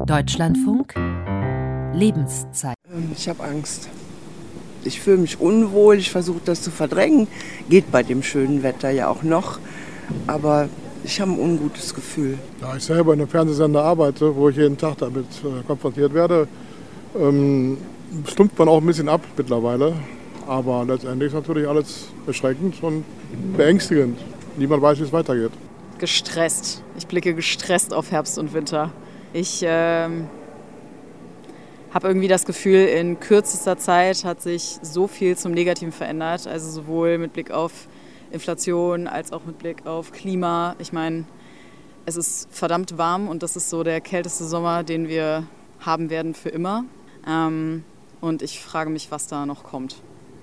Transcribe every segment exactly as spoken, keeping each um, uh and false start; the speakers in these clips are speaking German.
Deutschlandfunk Lebenszeit. Ich habe Angst. Ich fühle mich unwohl, ich versuche das zu verdrängen. Geht bei dem schönen Wetter ja auch noch. Aber ich habe ein ungutes Gefühl. Da ich selber in einem Fernsehsender arbeite, wo ich jeden Tag damit äh, konfrontiert werde, ähm, stumpft man auch ein bisschen ab mittlerweile. Aber letztendlich ist natürlich alles erschreckend und beängstigend. Niemand weiß, wie es weitergeht. Gestresst. Ich blicke gestresst auf Herbst und Winter. Ich ähm, habe irgendwie das Gefühl, in kürzester Zeit hat sich so viel zum Negativen verändert. Also sowohl mit Blick auf Inflation als auch mit Blick auf Klima. Ich meine, es ist verdammt warm und das ist so der kälteste Sommer, den wir haben werden für immer. Ähm, und ich frage mich, was da noch kommt.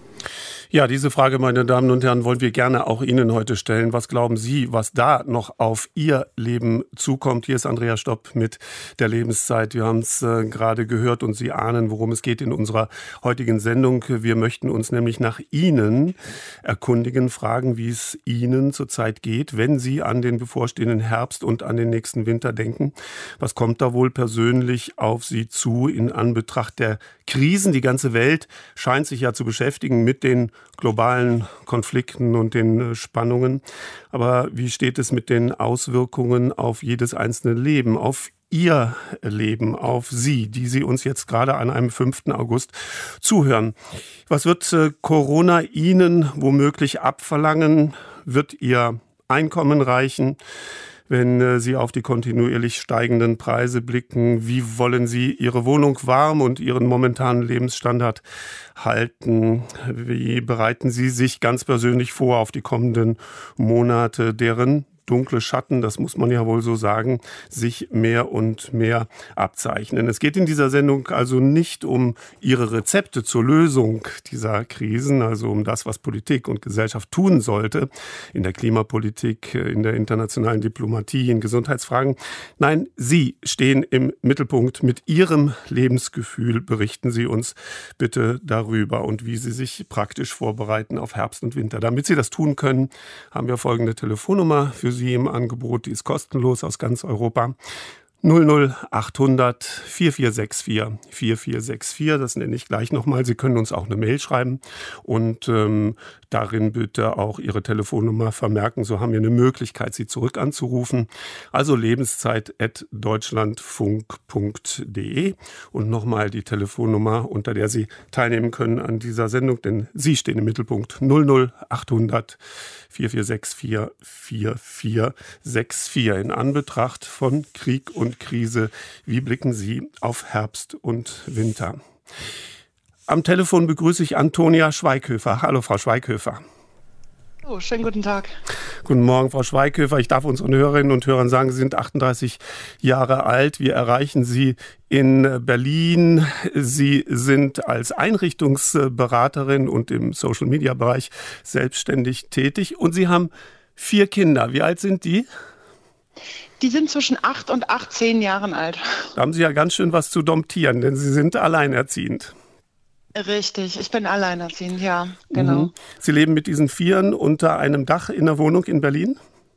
Ja, diese Frage, meine Damen und Herren, wollen wir gerne auch Ihnen heute stellen. Was glauben Sie, was da noch auf Ihr Leben zukommt? Hier ist Andrea Stopp mit der Lebenszeit. Wir haben es äh, gerade gehört und Sie ahnen, worum es geht in unserer heutigen Sendung. Wir möchten uns nämlich nach Ihnen erkundigen, fragen, wie es Ihnen zurzeit geht, wenn Sie an den bevorstehenden Herbst und an den nächsten Winter denken. Was kommt da wohl persönlich auf Sie zu in Anbetracht der Krisen? Die ganze Welt scheint sich ja zu beschäftigen mit den globalen Konflikten und den Spannungen. Aber wie steht es mit den Auswirkungen auf jedes einzelne Leben, auf Ihr Leben, auf Sie, die Sie uns jetzt gerade an einem fünften August zuhören? Was wird äh, Corona Ihnen womöglich abverlangen? Wird Ihr Einkommen reichen? Wenn äh, Sie auf die kontinuierlich steigenden Preise blicken, wie wollen Sie Ihre Wohnung warm und Ihren momentanen Lebensstandard halten? Wie bereiten Sie sich ganz persönlich vor auf die kommenden Monate, deren dunkle Schatten, das muss man ja wohl so sagen, sich mehr und mehr abzeichnen. Es geht in dieser Sendung also nicht um Ihre Rezepte zur Lösung dieser Krisen, also um das, was Politik und Gesellschaft tun sollte, in der Klimapolitik, in der internationalen Diplomatie, in Gesundheitsfragen. Nein, Sie stehen im Mittelpunkt. Mit Ihrem Lebensgefühl berichten Sie uns bitte darüber und wie Sie sich praktisch vorbereiten auf Herbst und Winter. Damit Sie das tun können, haben wir folgende Telefonnummer für Sie im Angebot, die ist kostenlos aus ganz Europa. null null achthundert vierundvierzig sechsundvierzig vierundvierzig vierundvierzig, das nenne ich gleich nochmal. Sie können uns auch eine Mail schreiben und ähm, darin bitte auch Ihre Telefonnummer vermerken. So haben wir eine Möglichkeit, Sie zurück anzurufen. Also lebenszeit at deutschlandfunk punkt de und nochmal die Telefonnummer, unter der Sie teilnehmen können an dieser Sendung, denn Sie stehen im Mittelpunkt. null null achthundert vierundvierzig sechsundvierzig vierundvierzig vierundvierzig. In Anbetracht von Krieg und Krise, wie blicken Sie auf Herbst und Winter? Am Telefon begrüße ich Antonia Schweighöfer. Hallo, Frau Schweighöfer. Oh, schönen guten Tag. Guten Morgen, Frau Schweighöfer. Ich darf unseren Hörerinnen und Hörern sagen, Sie sind achtunddreißig Jahre alt. Wir erreichen Sie in Berlin. Sie sind als Einrichtungsberaterin und im Social-Media-Bereich selbstständig tätig. Und Sie haben vier Kinder. Wie alt sind die? Die sind zwischen acht und achtzehn Jahren alt. Da haben Sie ja ganz schön was zu domptieren, denn Sie sind alleinerziehend. Richtig, ich bin alleinerziehend, ja, genau. Mhm. Sie leben mit diesen Vieren unter einem Dach in der Wohnung in Berlin?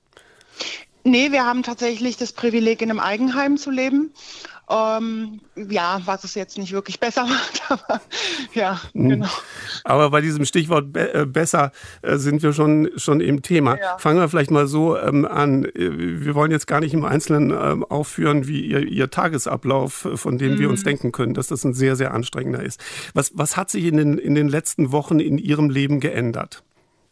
Nee, wir haben tatsächlich das Privileg, in einem Eigenheim zu leben. Ähm, ja, was es jetzt nicht wirklich besser macht, aber ja, mhm. genau. Aber bei diesem Stichwort be- äh, besser äh, sind wir schon, schon im Thema. Ja. Fangen wir vielleicht mal so ähm, an. Wir wollen jetzt gar nicht im Einzelnen ähm, aufführen, wie Ihr, Ihr Tagesablauf, von dem mhm. wir uns denken können, dass das ein sehr, sehr anstrengender ist. Was, was hat sich in den, in den letzten Wochen in Ihrem Leben geändert?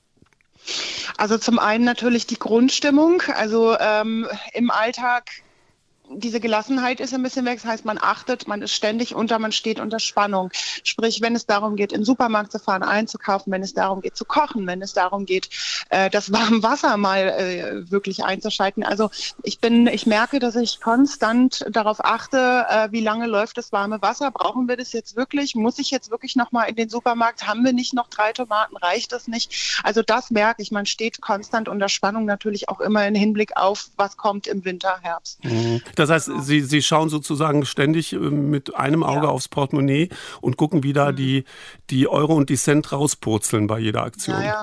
Also zum einen natürlich die Grundstimmung. Also ähm, im Alltag, diese Gelassenheit ist ein bisschen weg. Das heißt, man achtet, man ist ständig unter, man steht unter Spannung. Sprich, wenn es darum geht, in den Supermarkt zu fahren, einzukaufen, wenn es darum geht, zu kochen, wenn es darum geht, äh, das warme Wasser mal äh, wirklich einzuschalten. Also ich bin, ich merke, dass ich konstant darauf achte, äh, wie lange läuft das warme Wasser? Brauchen wir das jetzt wirklich? Muss ich jetzt wirklich nochmal in den Supermarkt? Haben wir nicht noch drei Tomaten? Reicht das nicht? Also das merke ich. Man steht konstant unter Spannung, natürlich auch immer im Hinblick auf, was kommt im Winter, Herbst. Mhm. Das heißt, Sie, Sie schauen sozusagen ständig mit einem Auge ja. aufs Portemonnaie und gucken, wie da mhm. die, die Euro und die Cent rauspurzeln bei jeder Aktion. Ja, ja.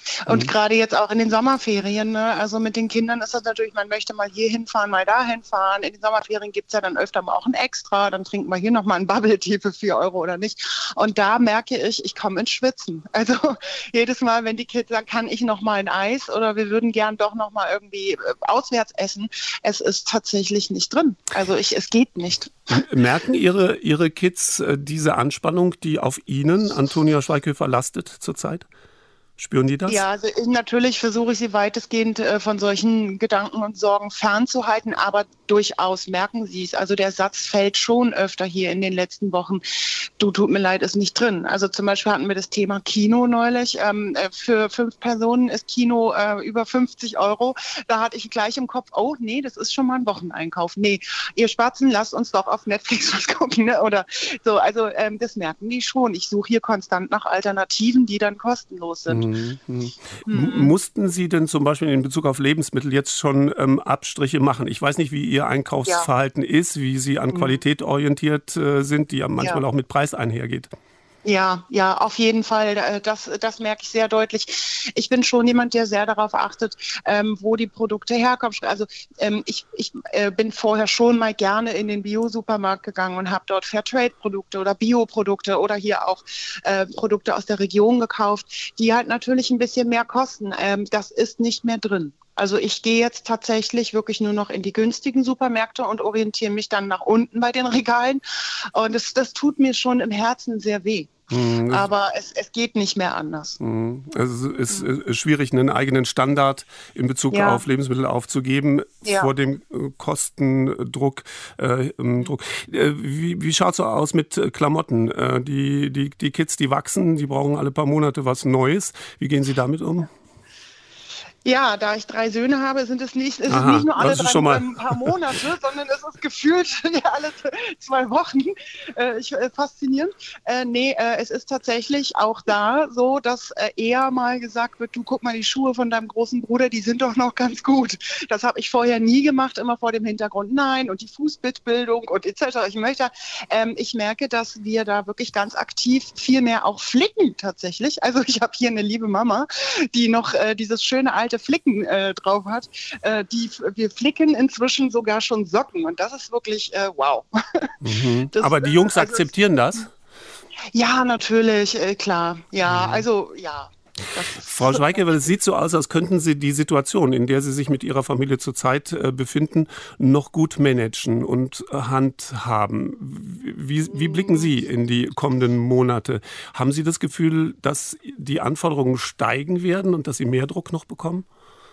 Und mhm. gerade jetzt auch in den Sommerferien, ne? Also mit den Kindern ist das natürlich, man möchte mal hier hinfahren, mal dahin fahren. In den Sommerferien gibt es ja dann öfter mal auch ein Extra, dann trinkt man hier nochmal ein Bubble Tea für vier Euro oder nicht. Und da merke ich, ich komme ins Schwitzen. Also jedes Mal, wenn die Kids sagen, kann ich nochmal ein Eis oder wir würden gern doch nochmal irgendwie auswärts essen, es ist tatsächlich nicht drin. Also ich, es geht nicht. Merken Ihre, Ihre Kids diese Anspannung, die auf Ihnen, Antonia Schweighöfer, lastet zurzeit? Spüren die das? Ja, also natürlich versuche ich sie weitestgehend äh, von solchen Gedanken und Sorgen fernzuhalten, aber durchaus merken sie es. Also der Satz fällt schon öfter hier in den letzten Wochen. Du, tut mir leid, ist nicht drin. Also zum Beispiel hatten wir das Thema Kino neulich. Ähm, für fünf Personen ist Kino äh, über fünfzig Euro. Da hatte ich gleich im Kopf, oh nee, das ist schon mal ein Wocheneinkauf. Nee, ihr Spatzen, lasst uns doch auf Netflix was gucken. Ne? Oder so, also ähm, das merken die schon. Ich suche hier konstant nach Alternativen, die dann kostenlos sind. Mhm. Mhm. Mhm. Mussten Sie denn zum Beispiel in Bezug auf Lebensmittel jetzt schon ähm, Abstriche machen? Ich weiß nicht, wie Ihr Einkaufsverhalten ja. ist, wie Sie an Qualität orientiert äh, sind, die ja manchmal ja. auch mit Preis einhergeht. Ja, ja, auf jeden Fall. Das, das merke ich sehr deutlich. Ich bin schon jemand, der sehr darauf achtet, ähm, wo die Produkte herkommen. Also ähm, ich, ich äh, bin vorher schon mal gerne in den Bio-Supermarkt gegangen und habe dort Fairtrade-Produkte oder Bio-Produkte oder hier auch äh, Produkte aus der Region gekauft, die halt natürlich ein bisschen mehr kosten. Ähm, das ist nicht mehr drin. Also ich gehe jetzt tatsächlich wirklich nur noch in die günstigen Supermärkte und orientiere mich dann nach unten bei den Regalen. Und das, das tut mir schon im Herzen sehr weh. Mhm. Aber es, es geht nicht mehr anders. Mhm. Also es ist mhm. schwierig, einen eigenen Standard in Bezug ja. auf Lebensmittel aufzugeben ja. vor dem Kostendruck. Äh, Druck. Wie, wie schaut es so aus mit Klamotten? Äh, die, die, die Kids, die wachsen, die brauchen alle paar Monate was Neues. Wie gehen Sie damit um? Ja, da ich drei Söhne habe, sind es nicht, ist Aha, es nicht nur alle drei, ein paar Monate, sondern es ist gefühlt ja, alle zwei Wochen. Äh, ich, äh, faszinierend. Äh, nee, äh, es ist tatsächlich auch da so, dass äh, eher mal gesagt wird, du guck mal, die Schuhe von deinem großen Bruder, die sind doch noch ganz gut. Das habe ich vorher nie gemacht, immer vor dem Hintergrund, nein, und die Fußbildbildung und et cetera. Ich möchte, ähm, ich merke, dass wir da wirklich ganz aktiv viel mehr auch flicken tatsächlich. Also ich habe hier eine liebe Mama, die noch äh, dieses schöne alte Flicken äh, drauf hat. Äh, die, wir flicken inzwischen sogar schon Socken und das ist wirklich äh, wow. Mhm. Das, Aber die Jungs äh, also akzeptieren das? Ja, natürlich, äh, klar. Ja, mhm. also ja. Frau Schweighöfer, es sieht so aus, als könnten Sie die Situation, in der Sie sich mit Ihrer Familie zurzeit äh, befinden, noch gut managen und äh, handhaben. Wie, wie blicken Sie in die kommenden Monate? Haben Sie das Gefühl, dass die Anforderungen steigen werden und dass Sie mehr Druck noch bekommen?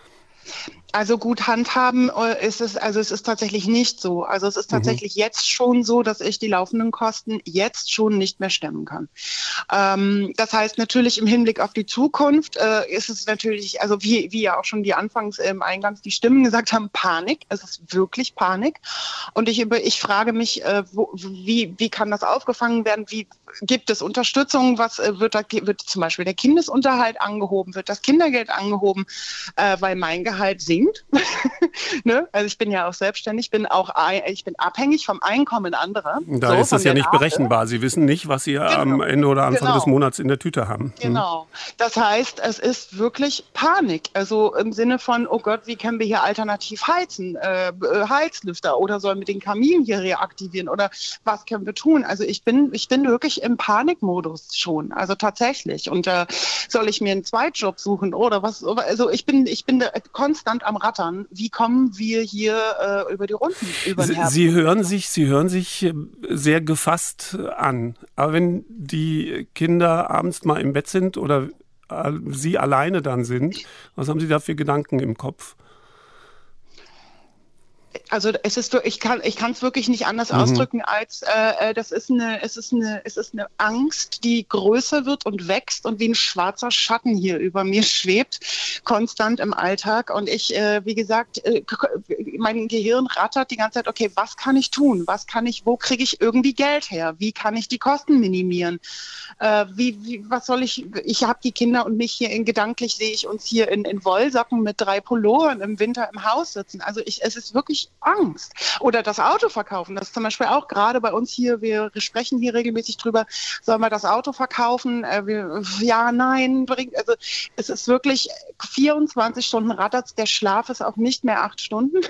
Also gut handhaben ist es, also es ist tatsächlich nicht so. Also es ist tatsächlich mhm. jetzt schon so, dass ich die laufenden Kosten jetzt schon nicht mehr stemmen kann. Ähm, das heißt natürlich im Hinblick auf die Zukunft äh, ist es natürlich, also wie, wie ja auch schon die Anfangs im Eingangs die Stimmen gesagt haben, Panik. Es ist wirklich Panik. Und ich, ich frage mich, äh, wo, wie, wie kann das aufgefangen werden? Wie gibt es Unterstützung? Was äh, wird da, wird zum Beispiel der Kindesunterhalt angehoben? Wird das Kindergeld angehoben? Äh, weil mein Gehalt sinkt. ne? Also ich bin ja auch selbstständig, bin auch ich bin abhängig vom Einkommen anderer. Da so, ist das ja nicht Arte. berechenbar. Sie wissen nicht, was Sie genau. am Ende oder Anfang genau. des Monats in der Tüte haben. Genau. Das heißt, es ist wirklich Panik. Also im Sinne von, oh Gott, wie können wir hier alternativ heizen? Äh, Heizlüfter oder sollen wir den Kamin hier reaktivieren? Oder was können wir tun? Also ich bin, ich bin wirklich im Panikmodus schon. Also tatsächlich. Und äh, soll ich mir einen Zweitjob suchen oder was? Also ich bin, ich bin konstant am Rattern. Wie kommen wir hier äh, über die Runden über den Herbst? Sie hören sich, Sie hören sich sehr gefasst an. Aber wenn die Kinder abends mal im Bett sind oder äh, Sie alleine dann sind, was haben Sie da für Gedanken im Kopf? Also es ist, ich kann, ich kann es wirklich nicht anders mhm. ausdrücken als äh, das ist eine, es ist eine, es ist eine Angst, die größer wird und wächst und wie ein schwarzer Schatten hier über mir schwebt, konstant im Alltag. Und ich, äh, wie gesagt, äh, mein Gehirn rattert die ganze Zeit. Okay, was kann ich tun? Was kann ich? Wo kriege ich irgendwie Geld her? Wie kann ich die Kosten minimieren? Äh, wie, wie, was soll ich? Ich habe die Kinder und mich hier in gedanklich sehe ich uns hier in, in Wollsocken mit drei Pullovern im Winter im Haus sitzen. Also ich, es ist wirklich wirklich Angst. Oder das Auto verkaufen, das ist zum Beispiel auch gerade bei uns hier, wir sprechen hier regelmäßig drüber, sollen wir das Auto verkaufen? Äh, wir, ja, nein, bringt, also es ist wirklich vierundzwanzig Stunden rattert, der Schlaf ist auch nicht mehr acht Stunden.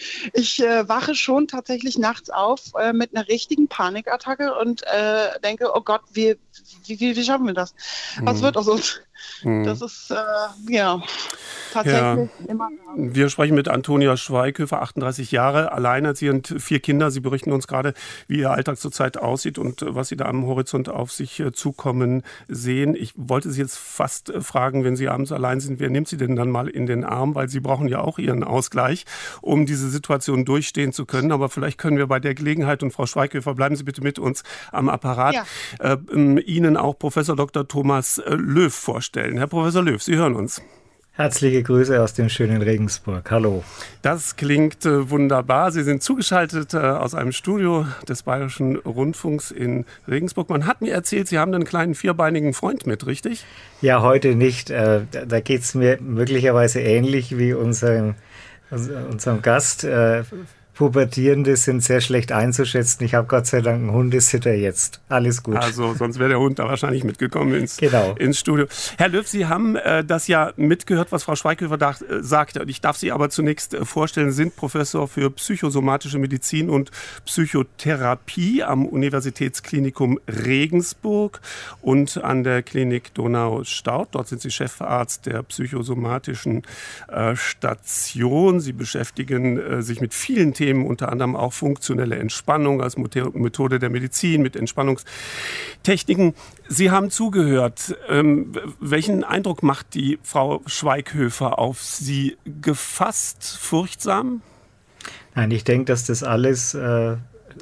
Ich äh, wache schon tatsächlich nachts auf äh, mit einer richtigen Panikattacke und äh, denke, oh Gott, wie, wie, wie, wie schaffen wir das? Was Mhm. wird aus uns? Mhm. Das ist, äh, ja, tatsächlich immer. Wir sprechen mit Antonia Schweighöfer, achtunddreißig Jahre, alleinerziehend, vier Kinder. Sie berichten uns gerade, wie ihr Alltag zurzeit aussieht und was Sie da am Horizont auf sich äh, zukommen sehen. Ich wollte Sie jetzt fast äh, fragen, wenn Sie abends allein sind, wer nimmt Sie denn dann mal in den Arm? Weil Sie brauchen ja auch Ihren Ausgleich, um diese Situation durchstehen zu können. Aber vielleicht können wir bei der Gelegenheit, und Frau Schweighöfer, bleiben Sie bitte mit uns am Apparat, Ja. äh, ähm, Ihnen auch Professor Doktor Thomas äh, Löw vorstellen. Herr Professor Löw, Sie hören uns. Herzliche Grüße aus dem schönen Regensburg. Hallo. Das klingt äh, wunderbar. Sie sind zugeschaltet äh, aus einem Studio des Bayerischen Rundfunks in Regensburg. Man hat mir erzählt, Sie haben einen kleinen vierbeinigen Freund mit, richtig? Ja, heute nicht. Äh, da da geht es mir möglicherweise ähnlich wie unserem, unserem Gast. Äh, Pubertierende sind sehr schlecht einzuschätzen. Ich habe Gott sei Dank einen Hundesitter jetzt. Alles gut. Also sonst wäre der Hund da wahrscheinlich mitgekommen ins, Genau. ins Studio. Herr Löw, Sie haben äh, das ja mitgehört, was Frau Schweighöfer da, äh, sagte. Ich darf Sie aber zunächst äh, vorstellen, Sie sind Professor für psychosomatische Medizin und Psychotherapie am Universitätsklinikum Regensburg und an der Klinik Donau-Staudt. Dort sind Sie Chefarzt der psychosomatischen äh, Station. Sie beschäftigen äh, sich mit vielen Themen, unter anderem auch funktionelle Entspannung als Methode der Medizin mit Entspannungstechniken. Sie haben zugehört. Ähm, welchen Eindruck macht die Frau Schweighöfer auf Sie? Gefasst, furchtsam? Nein, ich denke, dass das alles äh,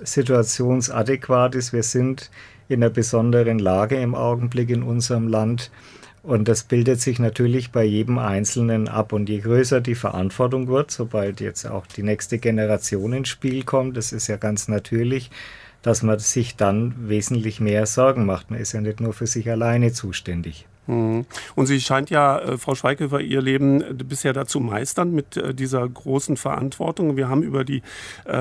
situationsadäquat ist. Wir sind in einer besonderen Lage im Augenblick in unserem Land. Und das bildet sich natürlich bei jedem Einzelnen ab. Und je größer die Verantwortung wird, sobald jetzt auch die nächste Generation ins Spiel kommt, das ist ja ganz natürlich, dass man sich dann wesentlich mehr Sorgen macht. Man ist ja nicht nur für sich alleine zuständig. Und sie scheint ja, äh, Frau Schweighöfer, ihr Leben äh, bisher dazu meistern mit äh, dieser großen Verantwortung. Wir haben über die,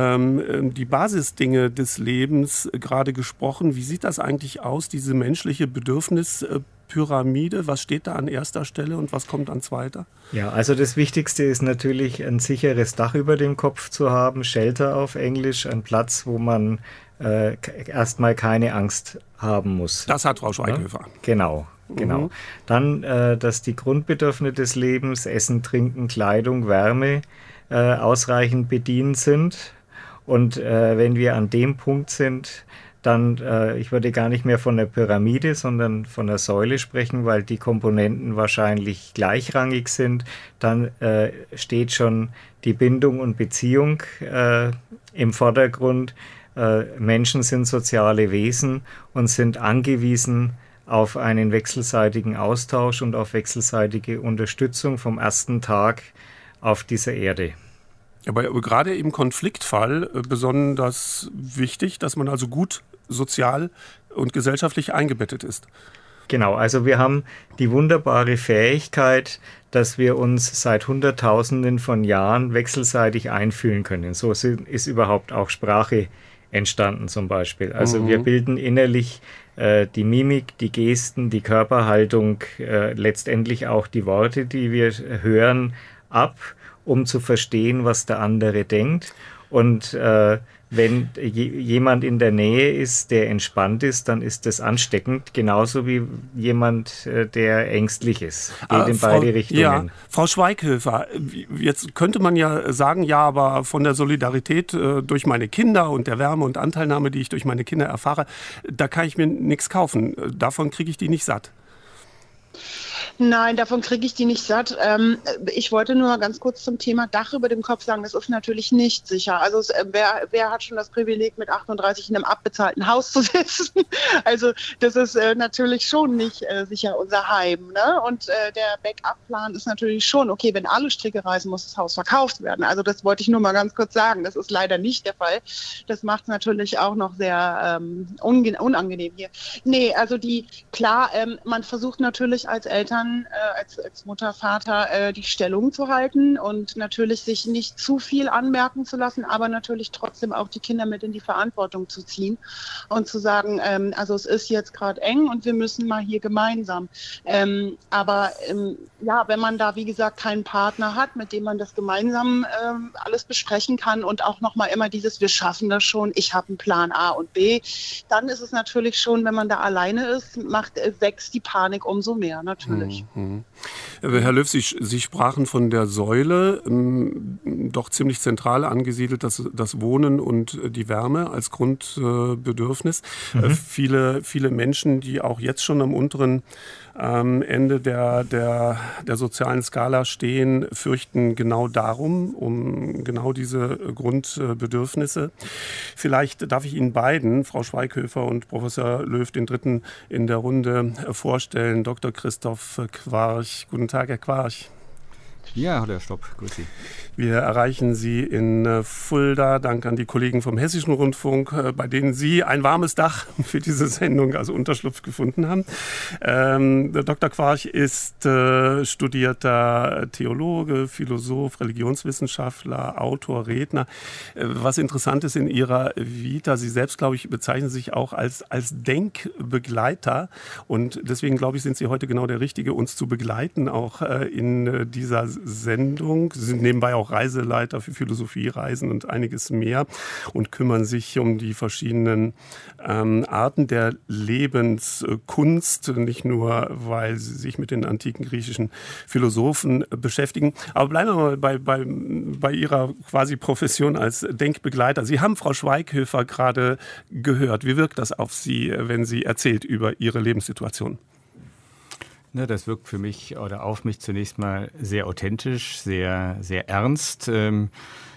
ähm, die Basisdinge des Lebens äh, gerade gesprochen. Wie sieht das eigentlich aus, diese menschliche Bedürfnispyramide? Was steht da an erster Stelle und was kommt an zweiter? Ja, also das Wichtigste ist natürlich, ein sicheres Dach über dem Kopf zu haben, Shelter auf Englisch, ein Platz, wo man äh, erstmal keine Angst haben muss. Das hat Frau Schweighöfer. Ja? Genau. Genau. Mhm. Dann, äh, dass die Grundbedürfnisse des Lebens, Essen, Trinken, Kleidung, Wärme, äh, ausreichend bedient sind. Und äh, wenn wir an dem Punkt sind, dann, äh, ich würde gar nicht mehr von der Pyramide, sondern von der Säule sprechen, weil die Komponenten wahrscheinlich gleichrangig sind. Dann äh, steht schon die Bindung und Beziehung äh, im Vordergrund. Äh, Menschen sind soziale Wesen und sind angewiesen auf einen wechselseitigen Austausch und auf wechselseitige Unterstützung vom ersten Tag auf dieser Erde. Aber gerade im Konfliktfall besonders wichtig, dass man also gut sozial und gesellschaftlich eingebettet ist. Genau, also wir haben die wunderbare Fähigkeit, dass wir uns seit Hunderttausenden von Jahren wechselseitig einfühlen können. So ist überhaupt auch Sprache entstanden zum Beispiel. Also mhm. wir bilden innerlich äh, die Mimik, die Gesten, die Körperhaltung, äh, letztendlich auch die Worte, die wir hören, ab, um zu verstehen, was der andere denkt. Und äh, wenn jemand in der Nähe ist, der entspannt ist, dann ist das ansteckend, genauso wie jemand, der ängstlich ist. Geht ah, in Frau, beide Richtungen. Ja, Frau Schweighöfer, jetzt könnte man ja sagen, ja, aber von der Solidarität äh, durch meine Kinder und der Wärme und Anteilnahme, die ich durch meine Kinder erfahre, da kann ich mir nichts kaufen. Davon kriege ich die nicht satt. Nein, davon kriege ich die nicht satt. Ähm, ich wollte nur mal ganz kurz zum Thema Dach über dem Kopf sagen, das ist natürlich nicht sicher. Also es, wer, wer hat schon das Privileg, mit achtunddreißig in einem abbezahlten Haus zu sitzen? Also das ist äh, natürlich schon nicht äh, sicher unser Heim. Ne? Und äh, der Backup-Plan ist natürlich schon, okay, wenn alle Stricke reißen, muss das Haus verkauft werden. Also das wollte ich nur mal ganz kurz sagen. Das ist leider nicht der Fall. Das macht es natürlich auch noch sehr ähm, unangenehm hier. Nee, also die, klar, ähm, man versucht natürlich als Eltern Eltern, äh, als, als Mutter, Vater, äh, die Stellung zu halten und natürlich sich nicht zu viel anmerken zu lassen, aber natürlich trotzdem auch die Kinder mit in die Verantwortung zu ziehen und zu sagen, ähm, also es ist jetzt gerade eng und wir müssen mal hier gemeinsam. Ähm, aber ähm, ja, wenn man da, wie gesagt, keinen Partner hat, mit dem man das gemeinsam ähm, alles besprechen kann und auch nochmal immer dieses, wir schaffen das schon, ich habe einen Plan A und B, dann ist es natürlich schon, wenn man da alleine ist, macht, wächst die Panik umso mehr, natürlich. Mhm. Herr Löw, Sie, Sie sprachen von der Säule, ähm, doch ziemlich zentral angesiedelt, das, das Wohnen und die Wärme als Grundbedürfnis. Mhm. Äh, viele, viele Menschen, die auch jetzt schon am unteren ähm, Ende der, der, der sozialen Skala stehen, fürchten genau darum, um genau diese Grundbedürfnisse. Vielleicht darf ich Ihnen beiden, Frau Schweighöfer und Professor Löw, den dritten in der Runde vorstellen. Doktor Christoph Quarch. Guten Tag, Herr Quarch. Ja, hallo Herr Stopp, grüß Sie. Wir erreichen Sie in Fulda, dank an die Kollegen vom Hessischen Rundfunk, bei denen Sie ein warmes Dach für diese Sendung, also Unterschlupf, gefunden haben. Ähm, Doktor Quarch ist äh, studierter Theologe, Philosoph, Religionswissenschaftler, Autor, Redner. Äh, was interessant ist in Ihrer Vita, Sie selbst, glaube ich, bezeichnen sich auch als, als Denkbegleiter und deswegen, glaube ich, sind Sie heute genau der Richtige, uns zu begleiten, auch äh, in äh, dieser Sendung. Sie sind nebenbei auch Reiseleiter für Philosophiereisen und einiges mehr und kümmern sich um die verschiedenen ähm, Arten der Lebenskunst, nicht nur, weil sie sich mit den antiken griechischen Philosophen beschäftigen. Aber bleiben wir mal bei, bei, bei Ihrer quasi Profession als Denkbegleiter. Sie haben Frau Schweighöfer gerade gehört. Wie wirkt das auf Sie, wenn sie erzählt über Ihre Lebenssituation? Na, das wirkt für mich oder auf mich zunächst mal sehr authentisch, sehr, sehr ernst. Ähm,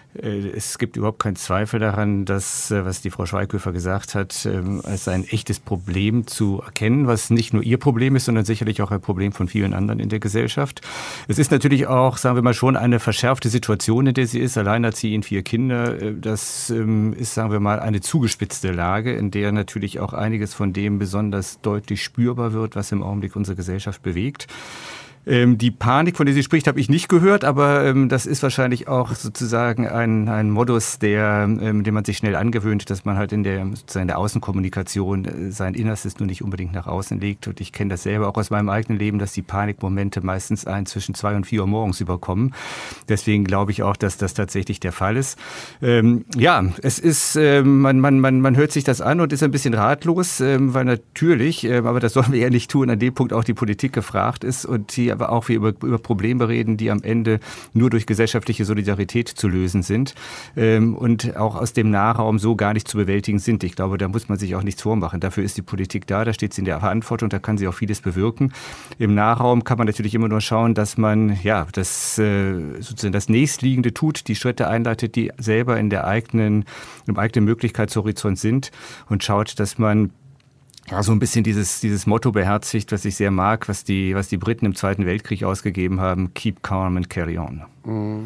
Es gibt überhaupt keinen Zweifel daran, dass, was die Frau Schweighöfer gesagt hat, als ein echtes Problem zu erkennen, was nicht nur ihr Problem ist, sondern sicherlich auch ein Problem von vielen anderen in der Gesellschaft. Es ist natürlich auch, sagen wir mal, schon eine verschärfte Situation, in der sie ist. Alleinerziehend, vier Kinder. Das ist, sagen wir mal, eine zugespitzte Lage, in der natürlich auch einiges von dem besonders deutlich spürbar wird, was im Augenblick unsere Gesellschaft bewegt. Ähm, die Panik, von der sie spricht, habe ich nicht gehört, aber ähm, das ist wahrscheinlich auch sozusagen ein, ein Modus, der, ähm, den man sich schnell angewöhnt, dass man halt in der, sozusagen in der Außenkommunikation äh, sein Innerstes nur nicht unbedingt nach außen legt. Und ich kenne das selber auch aus meinem eigenen Leben, dass die Panikmomente meistens ein zwischen zwei und vier Uhr morgens überkommen. Deswegen glaube ich auch, dass das tatsächlich der Fall ist. Ähm, ja, es ist, äh, man, man, man, man hört sich das an und ist ein bisschen ratlos, äh, weil natürlich, äh, aber das sollen wir ja nicht tun, an dem Punkt auch die Politik gefragt ist und die aber auch wir über, über Probleme reden, die am Ende nur durch gesellschaftliche Solidarität zu lösen sind ähm, und auch aus dem Nahraum so gar nicht zu bewältigen sind. Ich glaube, da muss man sich auch nichts vormachen. Dafür ist die Politik da, da steht sie in der Verantwortung, da kann sie auch vieles bewirken. Im Nahraum kann man natürlich immer nur schauen, dass man ja das äh, sozusagen das Nächstliegende tut, die Schritte einleitet, die selber in der eigenen, im eigenen Möglichkeitshorizont sind und schaut, dass man ja, so ein bisschen dieses, dieses Motto beherzigt, was ich sehr mag, was die, was die Briten im Zweiten Weltkrieg ausgegeben haben, keep calm and carry on. Mhm.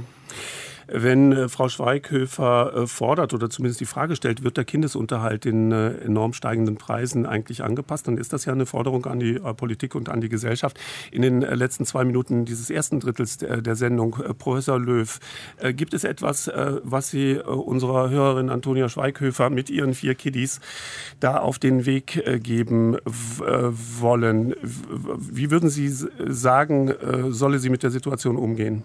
Wenn äh, Frau Schweighöfer äh, fordert oder zumindest die Frage stellt, wird der Kindesunterhalt den äh, enorm steigenden Preisen eigentlich angepasst, dann ist das ja eine Forderung an die äh, Politik und an die Gesellschaft. In den äh, letzten zwei Minuten dieses ersten Drittels der, der Sendung, äh, Professor Löw, äh, gibt es etwas, äh, was Sie äh, unserer Hörerin Antonia Schweighöfer mit ihren vier Kiddies da auf den Weg äh, geben w- äh, wollen? Wie würden Sie sagen, äh, solle sie mit der Situation umgehen?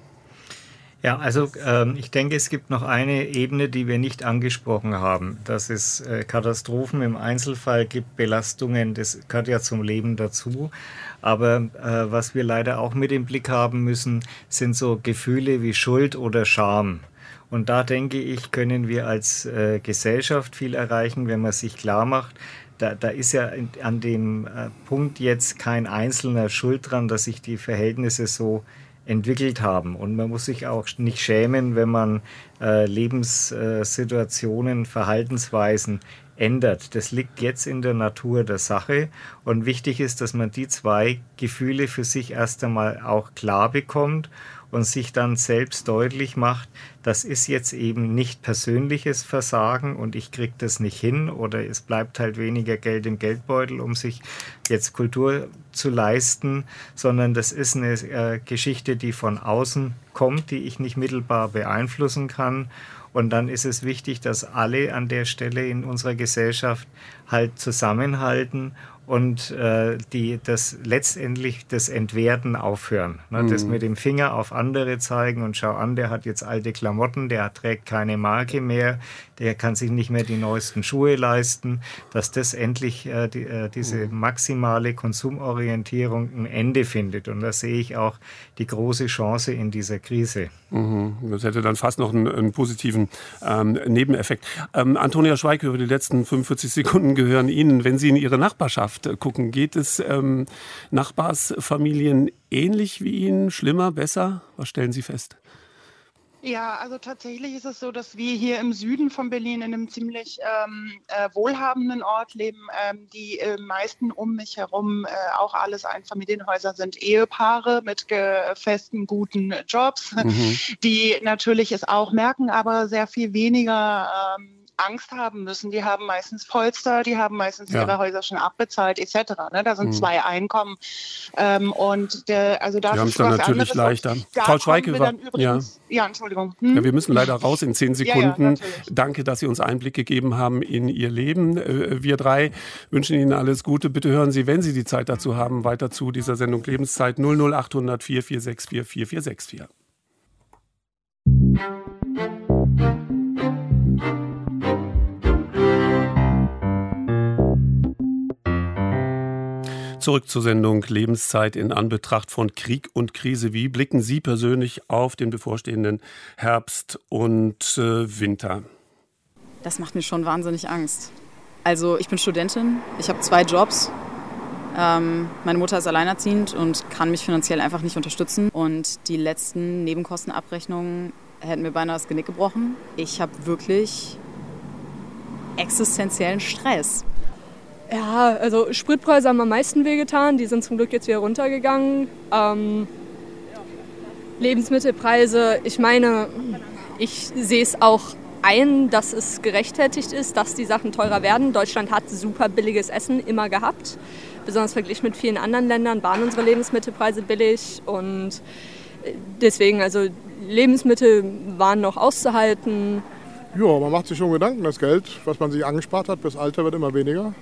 Ja, also ähm, ich denke, es gibt noch eine Ebene, die wir nicht angesprochen haben, dass es äh, Katastrophen im Einzelfall gibt, Belastungen, das gehört ja zum Leben dazu. Aber äh, was wir leider auch mit im Blick haben müssen, sind so Gefühle wie Schuld oder Scham. Und da denke ich, können wir als äh, Gesellschaft viel erreichen, wenn man sich klar macht, Da, da ist ja an dem äh, Punkt jetzt kein Einzelner schuld dran, dass sich die Verhältnisse so entwickelt haben. Und man muss sich auch nicht schämen, wenn man äh, Lebenssituationen, Verhaltensweisen ändert. Das liegt jetzt in der Natur der Sache. Und wichtig ist, dass man die zwei Gefühle für sich erst einmal auch klar bekommt und sich dann selbst deutlich macht, das ist jetzt eben nicht persönliches Versagen und ich kriege das nicht hin oder es bleibt halt weniger Geld im Geldbeutel, um sich jetzt Kultur zu leisten, sondern das ist eine äh, Geschichte, die von außen kommt, die ich nicht mittelbar beeinflussen kann. Und dann ist es wichtig, dass alle an der Stelle in unserer Gesellschaft halt zusammenhalten und äh, die das letztendlich das Entwerten aufhören. Ne? Mhm. Das mit dem Finger auf andere zeigen und schau an, der hat jetzt alte Klamotten, der trägt keine Marke mehr, der kann sich nicht mehr die neuesten Schuhe leisten, dass das endlich äh, die, äh, diese maximale Konsumorientierung ein Ende findet. Und da sehe ich auch die große Chance in dieser Krise. Mhm. Das hätte dann fast noch einen, einen positiven ähm, Nebeneffekt. Ähm, Antonia Schweighöfer, die letzten fünfundvierzig Sekunden gehören Ihnen. Wenn Sie in Ihre Nachbarschaft gucken, geht es ähm, Nachbarsfamilien ähnlich wie Ihnen? Schlimmer, besser? Was stellen Sie fest? Ja, also tatsächlich ist es so, dass wir hier im Süden von Berlin in einem ziemlich ähm, äh, wohlhabenden Ort leben. Ähm, die äh, meisten um mich herum äh, auch alles Einfamilienhäuser sind Ehepaare mit ge- festen, guten Jobs, mhm. die natürlich es auch merken, aber sehr viel weniger ähm, Angst haben müssen. Die haben meistens Polster, die haben meistens ja. ihre Häuser schon abbezahlt et cetera. Ne? Da sind mhm. zwei Einkommen. Ähm, und der, also das wir haben es ist dann was natürlich anderes. leichter. Da Frau Schweighöfer, ja. ja, Entschuldigung. Hm? Ja, wir müssen leider raus in zehn Sekunden. Ja, ja, Danke, dass Sie uns Einblick gegeben haben in Ihr Leben. Wir drei wünschen Ihnen alles Gute. Bitte hören Sie, wenn Sie die Zeit dazu haben, weiter zu dieser Sendung Lebenszeit null null acht null null vier vier sechs vier vier vier sechs vier. Zurück zur Sendung Lebenszeit in Anbetracht von Krieg und Krise. Wie blicken Sie persönlich auf den bevorstehenden Herbst und äh, Winter? Das macht mir schon wahnsinnig Angst. Also ich bin Studentin, ich habe zwei Jobs. Ähm, meine Mutter ist alleinerziehend und kann mich finanziell einfach nicht unterstützen. Und die letzten Nebenkostenabrechnungen hätten mir beinahe das Genick gebrochen. Ich habe wirklich existenziellen Stress. Ja, also Spritpreise haben am meisten wehgetan, die sind zum Glück jetzt wieder runtergegangen. Ähm, Lebensmittelpreise, ich meine, ich sehe es auch ein, dass es gerechtfertigt ist, dass die Sachen teurer werden. Deutschland hat super billiges Essen immer gehabt. Besonders verglichen mit vielen anderen Ländern waren unsere Lebensmittelpreise billig. Und deswegen, also Lebensmittel waren noch auszuhalten. Ja, man macht sich schon Gedanken, das Geld, was man sich angespart hat, fürs Alter wird immer weniger.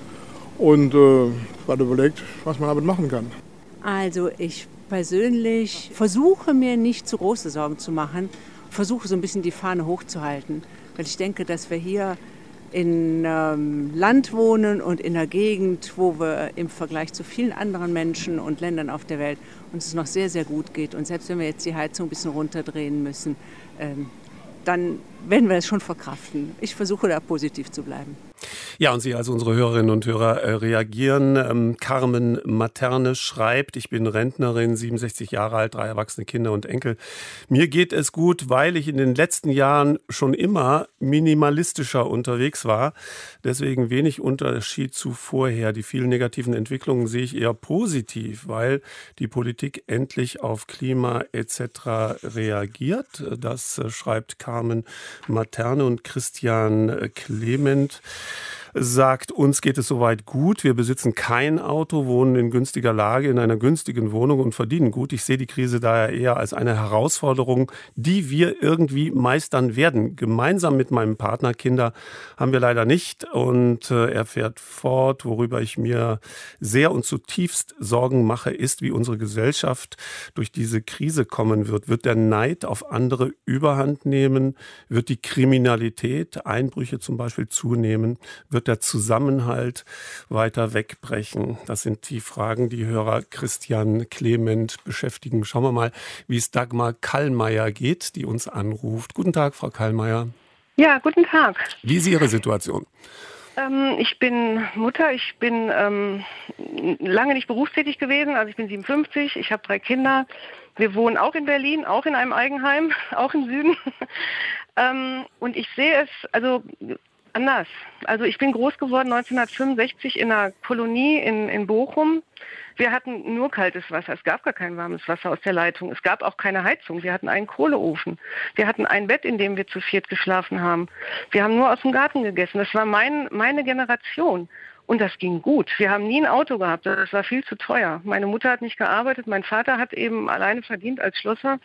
Und äh, man überlegt, was man damit machen kann. Also ich persönlich versuche mir nicht zu große Sorgen zu machen, versuche so ein bisschen die Fahne hochzuhalten, weil ich denke, dass wir hier in ähm, Land wohnen und in einer Gegend, wo wir im Vergleich zu vielen anderen Menschen und Ländern auf der Welt uns es noch sehr, sehr gut geht. Und selbst wenn wir jetzt die Heizung ein bisschen runterdrehen müssen, ähm, dann werden wir es schon verkraften. Ich versuche da positiv zu bleiben. Ja, und Sie, also unsere Hörerinnen und Hörer, äh, reagieren. Ähm, Carmen Materne schreibt, ich bin Rentnerin, siebenundsechzig Jahre alt, drei erwachsene Kinder und Enkel. Mir geht es gut, weil ich in den letzten Jahren schon immer minimalistischer unterwegs war. Deswegen wenig Unterschied zu vorher. Die vielen negativen Entwicklungen sehe ich eher positiv, weil die Politik endlich auf Klima et cetera reagiert. Das äh, schreibt Carmen Materne. Und Christian Clement sagt, uns geht es soweit gut. Wir besitzen kein Auto, wohnen in günstiger Lage, in einer günstigen Wohnung und verdienen gut. Ich sehe die Krise daher eher als eine Herausforderung, die wir irgendwie meistern werden. Gemeinsam mit meinem Partner. Kinder haben wir leider nicht. Und äh, er fährt fort, worüber ich mir sehr und zutiefst Sorgen mache, ist, wie unsere Gesellschaft durch diese Krise kommen wird. Wird der Neid auf andere Überhand nehmen? Wird die Kriminalität, Einbrüche zum Beispiel, zunehmen? Wird der Zusammenhalt weiter wegbrechen? Das sind die Fragen, die Hörer Christian Clement beschäftigen. Schauen wir mal, wie es Dagmar Kallmeier geht, die uns anruft. Guten Tag, Frau Kallmeier. Ja, guten Tag. Wie ist Ihre Situation? Ähm, ich bin Mutter, ich bin ähm, lange nicht berufstätig gewesen, also ich bin siebenundfünfzig, ich habe drei Kinder. Wir wohnen auch in Berlin, auch in einem Eigenheim, auch im Süden. ähm, und ich sehe es, also Anders. Also ich bin groß geworden neunzehnhundertfünfundsechzig in einer Kolonie in, in Bochum. Wir hatten nur kaltes Wasser. Es gab gar kein warmes Wasser aus der Leitung. Es gab auch keine Heizung. Wir hatten einen Kohleofen. Wir hatten ein Bett, in dem wir zu viert geschlafen haben. Wir haben nur aus dem Garten gegessen. Das war mein, meine Generation. Und das ging gut. Wir haben nie ein Auto gehabt. Das war viel zu teuer. Meine Mutter hat nicht gearbeitet. Mein Vater hat eben alleine verdient als Schlosser.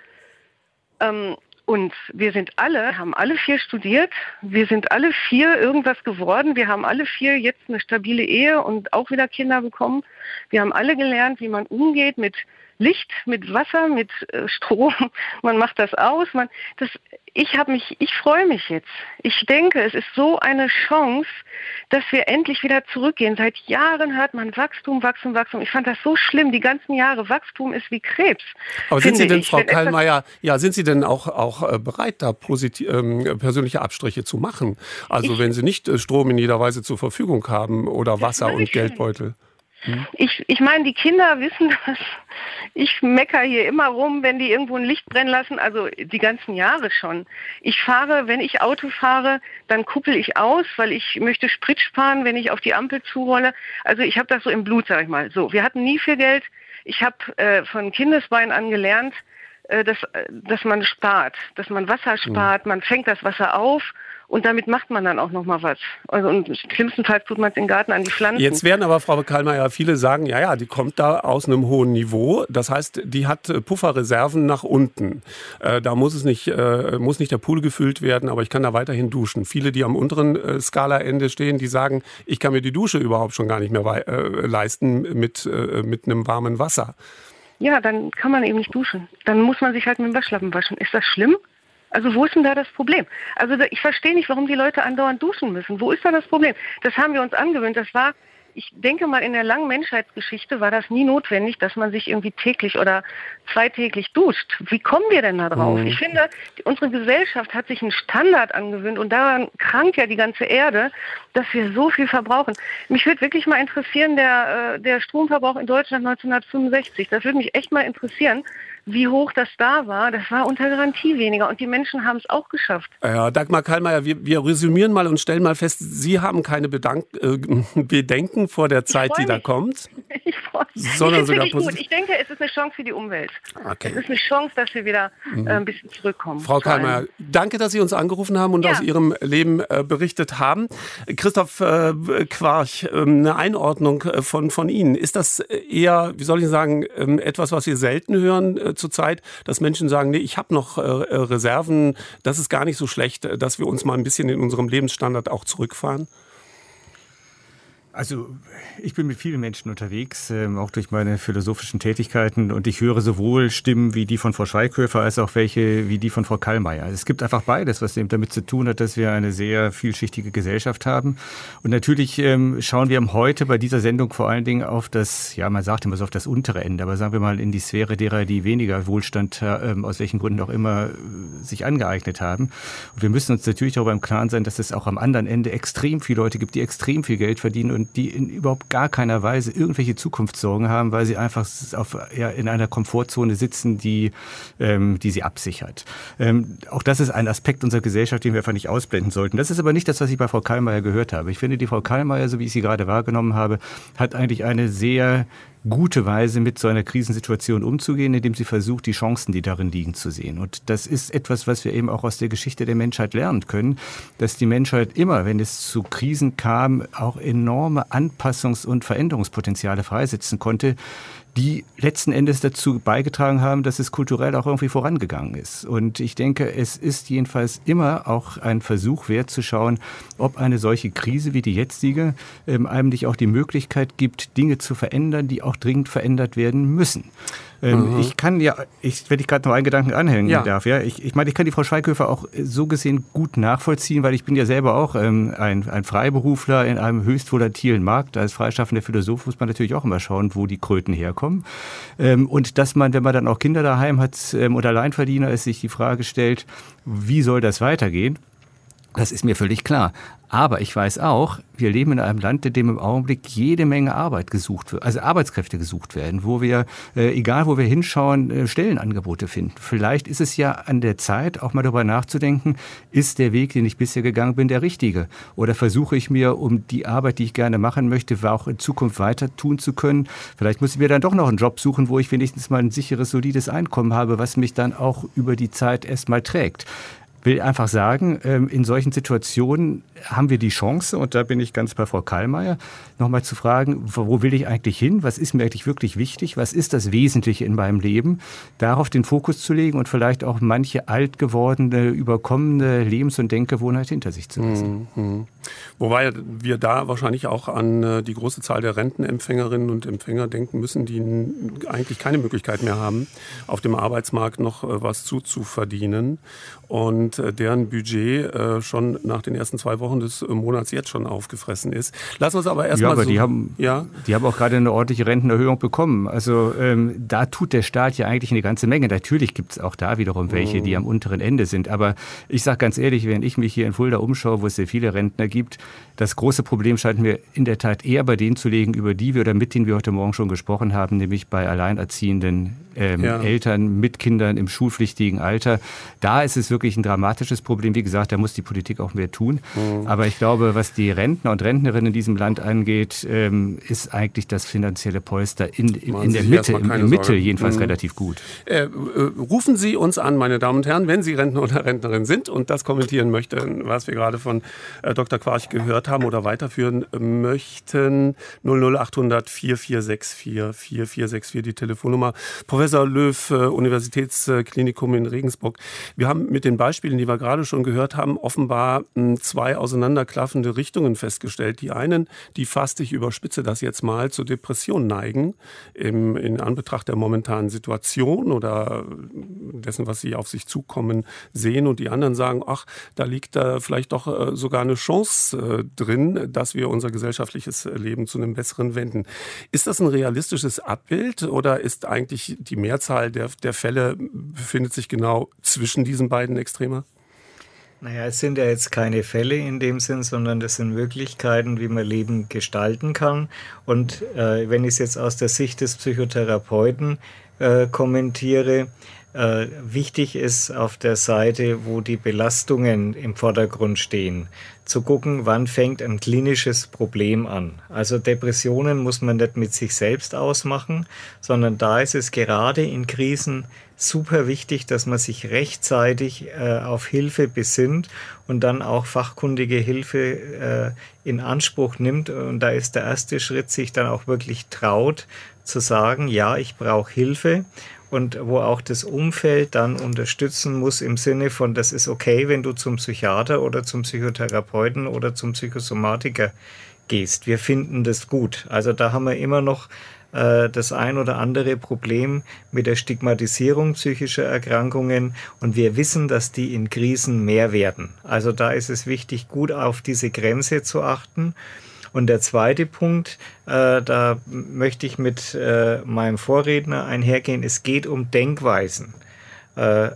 Ähm, Und wir sind alle, haben alle vier studiert, wir sind alle vier irgendwas geworden, wir haben alle vier jetzt eine stabile Ehe und auch wieder Kinder bekommen. Wir haben alle gelernt, wie man umgeht mit Licht, mit Wasser, mit äh, Strom. Man macht das aus. Man, das, ich habe mich, ich freue mich jetzt. Ich denke, es ist so eine Chance, dass wir endlich wieder zurückgehen. Seit Jahren hört man Wachstum, Wachstum, Wachstum. Ich fand das so schlimm, die ganzen Jahre. Wachstum ist wie Krebs. Aber sind Sie denn, ich. Frau Wenn Kallmeier, ja, sind Sie denn auch, auch bereit, da positiv, ähm, persönliche Abstriche zu machen? Also ich, wenn Sie nicht äh, Strom in jeder Weise zur Verfügung haben oder Wasser und Geldbeutel? Hm? Ich, ich meine, die Kinder wissen das. Ich mecker hier immer rum, wenn die irgendwo ein Licht brennen lassen, also die ganzen Jahre schon. Ich fahre, wenn ich Auto fahre, dann kuppel ich aus, weil ich möchte Sprit sparen, wenn ich auf die Ampel zurolle. Also ich habe das so im Blut, sag ich mal. So, wir hatten nie viel Geld. Ich habe äh, von Kindesbein an gelernt, äh, dass, dass man spart, dass man Wasser spart, man fängt das Wasser auf. Und damit macht man dann auch noch mal was. Also und schlimmstenfalls tut man es im Garten an die Pflanzen. Jetzt werden aber, Frau Kallmeier, viele sagen, ja, ja, die kommt da aus einem hohen Niveau. Das heißt, die hat Pufferreserven nach unten. Äh, da muss es nicht, äh, muss nicht der Pool gefüllt werden, aber ich kann da weiterhin duschen. Viele, die am unteren äh, Skalaende stehen, die sagen, ich kann mir die Dusche überhaupt schon gar nicht mehr äh, leisten mit, äh, mit einem warmen Wasser. Ja, dann kann man eben nicht duschen. Dann muss man sich halt mit dem Waschlappen waschen. Ist das schlimm? Also wo ist denn da das Problem? Also ich verstehe nicht, warum die Leute andauernd duschen müssen. Wo ist da das Problem? Das haben wir uns angewöhnt. Das war, ich denke mal, in der langen Menschheitsgeschichte war das nie notwendig, dass man sich irgendwie täglich oder zweitäglich duscht. Wie kommen wir denn da drauf? Mhm. Ich finde, unsere Gesellschaft hat sich einen Standard angewöhnt und daran krankt ja die ganze Erde, dass wir so viel verbrauchen. Mich würde wirklich mal interessieren, der, der Stromverbrauch in Deutschland neunzehnhundertfünfundsechzig. Das würde mich echt mal interessieren, wie hoch das da war. Das war unter Garantie weniger. Und die Menschen haben es auch geschafft. Ja, Dagmar Kallmeier, wir, wir resümieren mal und stellen mal fest, Sie haben keine Bedank äh, Bedenken vor der Zeit, die da kommt. Ich freue mich. Sondern ich sogar gut. Ich denke, es ist eine Chance für die Umwelt. Okay. Es ist eine Chance, dass wir wieder äh, ein bisschen zurückkommen. Frau Kallmeier, danke, dass Sie uns angerufen haben und ja. aus Ihrem Leben äh, berichtet haben. Christoph äh, Quarch, äh, eine Einordnung äh, von, von Ihnen. Ist das eher, wie soll ich sagen, äh, etwas, was wir selten hören äh, zurzeit, dass Menschen sagen, nee, ich habe noch äh, Reserven, das ist gar nicht so schlecht, dass wir uns mal ein bisschen in unserem Lebensstandard auch zurückfahren? Also ich bin mit vielen Menschen unterwegs, ähm, auch durch meine philosophischen Tätigkeiten, und ich höre sowohl Stimmen wie die von Frau Schweighöfer als auch welche wie die von Frau Kallmeier. Es gibt einfach beides, was eben damit zu tun hat, dass wir eine sehr vielschichtige Gesellschaft haben. Und natürlich ähm, schauen wir heute bei dieser Sendung vor allen Dingen auf das, ja, man sagt immer so auf das untere Ende, aber sagen wir mal in die Sphäre derer, die weniger Wohlstand ähm, aus welchen Gründen auch immer äh, sich angeeignet haben. Und wir müssen uns natürlich darüber im Klaren sein, dass es auch am anderen Ende extrem viele Leute gibt, die extrem viel Geld verdienen und die in überhaupt gar keiner Weise irgendwelche Zukunftssorgen haben, weil sie einfach auf, ja, in einer Komfortzone sitzen, die, ähm, die sie absichert. Ähm, auch das ist ein Aspekt unserer Gesellschaft, den wir einfach nicht ausblenden sollten. Das ist aber nicht das, was ich bei Frau Kallmeier gehört habe. Ich finde, die Frau Kallmeier, so wie ich sie gerade wahrgenommen habe, hat eigentlich eine sehr gute Weise, mit so einer Krisensituation umzugehen, indem sie versucht, die Chancen, die darin liegen, zu sehen. Und das ist etwas, was wir eben auch aus der Geschichte der Menschheit lernen können, dass die Menschheit immer, wenn es zu Krisen kam, auch enorme Anpassungs- und Veränderungspotenziale freisetzen konnte, die letzten Endes dazu beigetragen haben, dass es kulturell auch irgendwie vorangegangen ist. Und ich denke, es ist jedenfalls immer auch ein Versuch wert zu schauen, ob eine solche Krise wie die jetzige ähm, einem nicht auch die Möglichkeit gibt, Dinge zu verändern, die auch dringend verändert werden müssen. Ähm, mhm. Ich kann ja, ich, wenn ich gerade noch einen Gedanken anhängen ja. darf, ja, ich, ich meine, ich kann die Frau Schweighöfer auch so gesehen gut nachvollziehen, weil ich bin ja selber auch ähm, ein, ein Freiberufler in einem höchst volatilen Markt. Als freischaffender Philosoph muss man natürlich auch immer schauen, wo die Kröten herkommen. Ähm, und dass man, wenn man dann auch Kinder daheim hat ähm, und Alleinverdiener ist, sich die Frage stellt, wie soll das weitergehen? Das ist mir völlig klar. Aber ich weiß auch, wir leben in einem Land, in dem im Augenblick jede Menge Arbeit gesucht wird, also Arbeitskräfte gesucht werden, wo wir, äh, egal wo wir hinschauen, äh, Stellenangebote finden. Vielleicht ist es ja an der Zeit, auch mal darüber nachzudenken, ist der Weg, den ich bisher gegangen bin, der richtige? Oder versuche ich mir, um die Arbeit, die ich gerne machen möchte, auch in Zukunft weiter tun zu können, vielleicht muss ich mir dann doch noch einen Job suchen, wo ich wenigstens mal ein sicheres, solides Einkommen habe, was mich dann auch über die Zeit erstmal trägt. Will einfach sagen, in solchen Situationen haben wir die Chance, und da bin ich ganz bei Frau Kallmeier, nochmal zu fragen, wo will ich eigentlich hin? Was ist mir eigentlich wirklich wichtig? Was ist das Wesentliche in meinem Leben? Darauf den Fokus zu legen und vielleicht auch manche alt gewordene, überkommene Lebens- und Denkgewohnheit hinter sich zu lassen. Mhm. Wobei wir da wahrscheinlich auch an die große Zahl der Rentenempfängerinnen und Empfänger denken müssen, die eigentlich keine Möglichkeit mehr haben, auf dem Arbeitsmarkt noch was zuzuverdienen und deren Budget schon nach den ersten zwei Wochen des Monats jetzt schon aufgefressen ist. Lass uns aber erstmal ja, aber so... Die haben, ja, die haben auch gerade eine ordentliche Rentenerhöhung bekommen. Also ähm, da tut der Staat ja eigentlich eine ganze Menge. Natürlich gibt es auch da wiederum welche, die am unteren Ende sind. Aber ich sage ganz ehrlich, wenn ich mich hier in Fulda umschaue, wo es sehr viele Rentner gibt, das große Problem scheint mir in der Tat eher bei denen zu liegen, über die wir oder mit denen wir heute Morgen schon gesprochen haben, nämlich bei alleinerziehenden ähm, ja. Eltern mit Kindern im schulpflichtigen Alter. Da ist es wirklich ein dramatisches Problem. Wie gesagt, da muss die Politik auch mehr tun. Mhm. Aber ich glaube, was die Rentner und Rentnerinnen in diesem Land angeht, ähm, ist eigentlich das finanzielle Polster in, in, in der Mitte, in, in Mitte jedenfalls mhm. relativ gut. Äh, äh, rufen Sie uns an, meine Damen und Herren, wenn Sie Rentner oder Rentnerin sind und das kommentieren möchten, was wir gerade von äh, Doktor Quarch gehört haben oder weiterführen möchten. null null acht hundert vier vier sechs vier vier vier sechs vier die Telefonnummer. Professor Löw, äh, Universitätsklinikum in Regensburg. Wir haben mit den Beispielen, die wir gerade schon gehört haben, offenbar mh, zwei auseinanderklaffende Richtungen festgestellt. Die einen, die fast, ich überspitze das jetzt mal, zur Depression neigen, im, in Anbetracht der momentanen Situation oder dessen, was sie auf sich zukommen sehen. Und die anderen sagen, ach, da liegt da vielleicht doch äh, sogar eine Chance äh, drin, dass wir unser gesellschaftliches Leben zu einem besseren wenden. Ist das ein realistisches Abbild oder ist eigentlich die Mehrzahl der, der Fälle befindet sich genau zwischen diesen beiden Extremen? Naja, es sind ja jetzt keine Fälle in dem Sinn, sondern das sind Möglichkeiten, wie man Leben gestalten kann. Und äh, wenn ich es jetzt aus der Sicht des Psychotherapeuten äh, kommentiere, äh, wichtig ist auf der Seite, wo die Belastungen im Vordergrund stehen, zu gucken, wann fängt ein klinisches Problem an. Also Depressionen muss man nicht mit sich selbst ausmachen, sondern da ist es gerade in Krisen super wichtig, dass man sich rechtzeitig äh, auf Hilfe besinnt und dann auch fachkundige Hilfe äh, in Anspruch nimmt. Und da ist der erste Schritt, sich dann auch wirklich traut, zu sagen, ja, ich brauche Hilfe. Und wo auch das Umfeld dann unterstützen muss im Sinne von, das ist okay, wenn du zum Psychiater oder zum Psychotherapeuten oder zum Psychosomatiker gehst. Wir finden das gut. Also da haben wir immer noch äh, das ein oder andere Problem mit der Stigmatisierung psychischer Erkrankungen. Und wir wissen, dass die in Krisen mehr werden. Also da ist es wichtig, gut auf diese Grenze zu achten. Und der zweite Punkt, äh, da möchte ich mit äh, meinem Vorredner einhergehen, es geht um Denkweisen. Äh,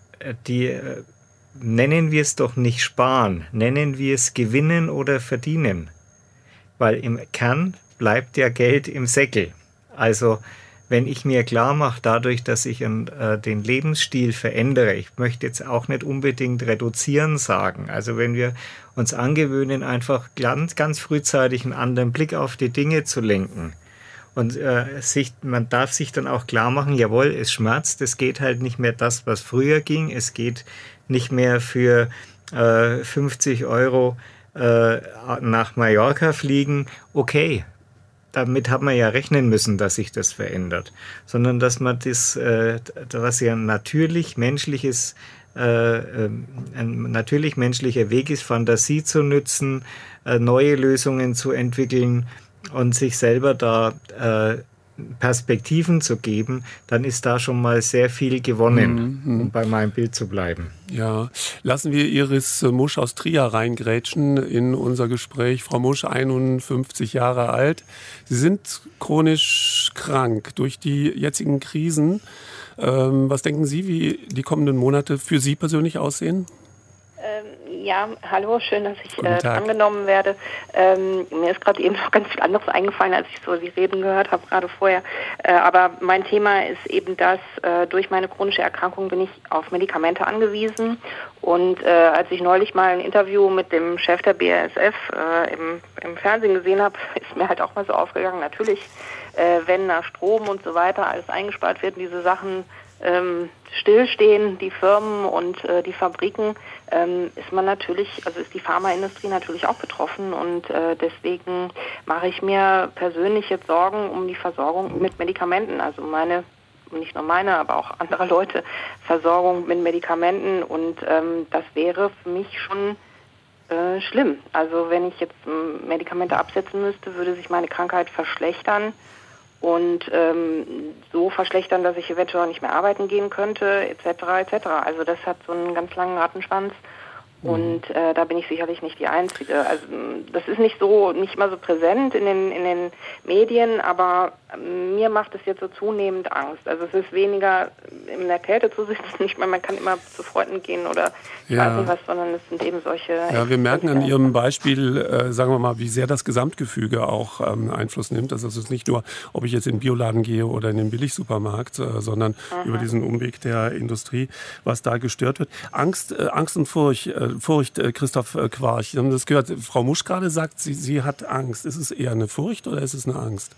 die äh, nennen wir es doch nicht sparen, nennen wir es gewinnen oder verdienen. Weil im Kern bleibt ja Geld im Säckel. Also wenn ich mir klar mache, dadurch, dass ich äh, den Lebensstil verändere, ich möchte jetzt auch nicht unbedingt reduzieren sagen, also wenn wir uns angewöhnen, einfach ganz, ganz frühzeitig einen anderen Blick auf die Dinge zu lenken und äh, sich, man darf sich dann auch klar machen, jawohl, es schmerzt, es geht halt nicht mehr das, was früher ging, es geht nicht mehr für äh, fünfzig Euro äh, nach Mallorca fliegen, okay. Damit hat man ja rechnen müssen, dass sich das verändert, sondern dass man das, äh, was ja natürlich menschliches, äh, ein natürlich menschlicher Weg ist, Fantasie zu nützen, äh, neue Lösungen zu entwickeln und sich selber da äh, Perspektiven zu geben, dann ist da schon mal sehr viel gewonnen, mhm. um bei meinem Bild zu bleiben. Ja, lassen wir Iris Musch aus Trier reingrätschen in unser Gespräch. Frau Musch, einundfünfzig Jahre alt. Sie sind chronisch krank durch die jetzigen Krisen. Ähm, was denken Sie, wie die kommenden Monate für Sie persönlich aussehen? Ähm, Ja, hallo, schön, dass ich äh, angenommen werde. Ähm, mir ist gerade eben noch ganz viel anderes eingefallen, als ich so die Reden gehört habe, gerade vorher. Äh, aber mein Thema ist eben das, äh, durch meine chronische Erkrankung bin ich auf Medikamente angewiesen. Und äh, als ich neulich mal ein Interview mit dem Chef der B A S F äh, im, im Fernsehen gesehen habe, ist mir halt auch mal so aufgegangen, natürlich, äh, wenn nach Strom und so weiter alles eingespart wird, diese Sachen ähm, stillstehen, die Firmen und äh, die Fabriken, ähm, ist man natürlich, also ist die Pharmaindustrie natürlich auch betroffen und äh, deswegen mache ich mir persönlich jetzt Sorgen um die Versorgung mit Medikamenten, also meine, nicht nur meine, aber auch andere Leute, Versorgung mit Medikamenten und ähm, das wäre für mich schon äh, schlimm. Also wenn ich jetzt ähm, Medikamente absetzen müsste, würde sich meine Krankheit verschlechtern. Und ähm, so verschlechtern, dass ich eventuell nicht mehr arbeiten gehen könnte, et cetera et cetera. Also das hat so einen ganz langen Rattenschwanz und äh, da bin ich sicherlich nicht die Einzige. Also das ist nicht so, nicht mal so präsent in den in den Medien, aber ähm, mir macht es jetzt so zunehmend Angst. Also es ist weniger in der Kälte zu sitzen. Ich meine, man kann immer zu Freunden gehen oder ich ja. weiß nicht was, sondern es sind eben solche... Ja, wir merken an Ihrem Beispiel, äh, sagen wir mal, wie sehr das Gesamtgefüge auch ähm, Einfluss nimmt. Also es ist nicht nur, ob ich jetzt in den Bioladen gehe oder in den Billigsupermarkt, äh, sondern Aha. über diesen Umweg der Industrie, was da gestört wird. Angst, äh, Angst und Furcht, äh, Furcht, äh, Christoph äh, Quarch, Sie haben das gehört. Frau Musch gerade sagt, sie, sie hat Angst. Ist es eher eine Furcht oder ist es eine Angst?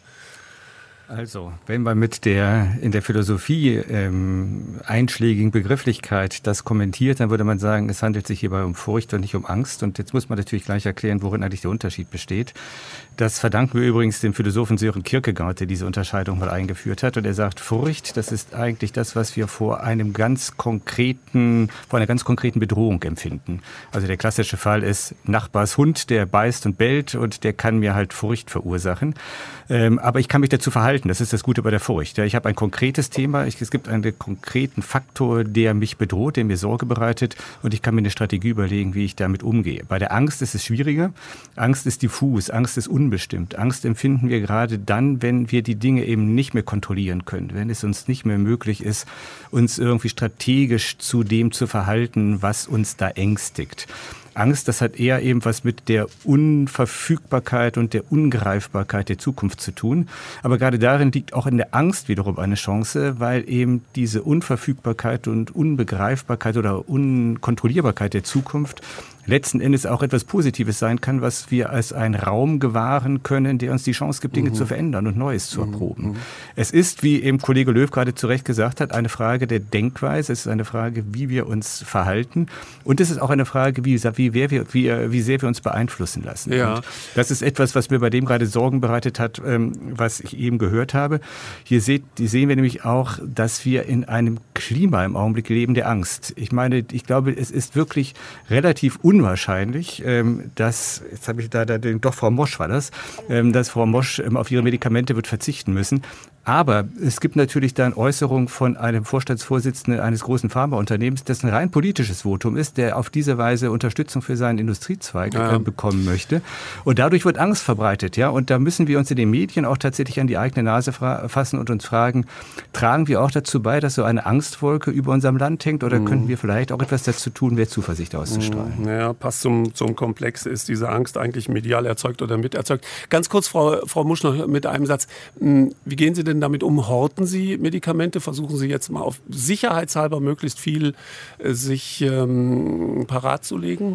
Also, wenn man mit der in der Philosophie ähm, einschlägigen Begrifflichkeit das kommentiert, dann würde man sagen, es handelt sich hierbei um Furcht und nicht um Angst. Und jetzt muss man natürlich gleich erklären, worin eigentlich der Unterschied besteht. Das verdanken wir übrigens dem Philosophen Søren Kierkegaard, der diese Unterscheidung mal eingeführt hat. Und er sagt, Furcht, das ist eigentlich das, was wir vor einem ganz konkreten, vor einer ganz konkreten Bedrohung empfinden. Also der klassische Fall ist Nachbars Hund, der beißt und bellt und der kann mir halt Furcht verursachen. Ähm, aber ich kann mich dazu verhalten. Das ist das Gute bei der Furcht. Ich habe ein konkretes Thema, ich, es gibt einen konkreten Faktor, der mich bedroht, der mir Sorge bereitet und ich kann mir eine Strategie überlegen, wie ich damit umgehe. Bei der Angst ist es schwieriger. Angst ist diffus, Angst ist unbestimmt. Angst empfinden wir gerade dann, wenn wir die Dinge eben nicht mehr kontrollieren können, wenn es uns nicht mehr möglich ist, uns irgendwie strategisch zu dem zu verhalten, was uns da ängstigt. Angst, das hat eher eben was mit der Unverfügbarkeit und der Ungreifbarkeit der Zukunft zu tun. Aber gerade darin liegt auch in der Angst wiederum eine Chance, weil eben diese Unverfügbarkeit und Unbegreifbarkeit oder Unkontrollierbarkeit der Zukunft letzten Endes auch etwas Positives sein kann, was wir als einen Raum gewahren können, der uns die Chance gibt, Dinge mhm. zu verändern und Neues zu erproben. Mhm. Es ist, wie eben Kollege Löw gerade zu Recht gesagt hat, eine Frage der Denkweise, es ist eine Frage, wie wir uns verhalten und es ist auch eine Frage, wie, wie, wer wir, wie, wie sehr wir uns beeinflussen lassen. Ja. Und das ist etwas, was mir bei dem gerade Sorgen bereitet hat, was ich eben gehört habe. Hier seht, sehen wir nämlich auch, dass wir in einem Klima im Augenblick leben der Angst. Ich meine, ich glaube, es ist wirklich relativ unwahrscheinlich, dass, jetzt habe ich da, da den, doch Frau Mosch war das, dass Frau Mosch auf ihre Medikamente wird verzichten müssen. Aber es gibt natürlich dann Äußerungen von einem Vorstandsvorsitzenden eines großen Pharmaunternehmens, das ein rein politisches Votum ist, der auf diese Weise Unterstützung für seinen Industriezweig ja. bekommen möchte. Und dadurch wird Angst verbreitet. Ja? Und da müssen wir uns in den Medien auch tatsächlich an die eigene Nase fassen und uns fragen, tragen wir auch dazu bei, dass so eine Angstwolke über unserem Land hängt oder mhm. könnten wir vielleicht auch etwas dazu tun, mehr Zuversicht auszustrahlen? Ja, passt zum, zum Komplex. Ist diese Angst eigentlich medial erzeugt oder miterzeugt? Ganz kurz, Frau, Frau Musch, noch mit einem Satz. Wie gehen Sie denn damit um? Horten Sie Medikamente? Versuchen Sie jetzt mal auf sicherheitshalber möglichst viel äh, sich ähm, parat zu legen?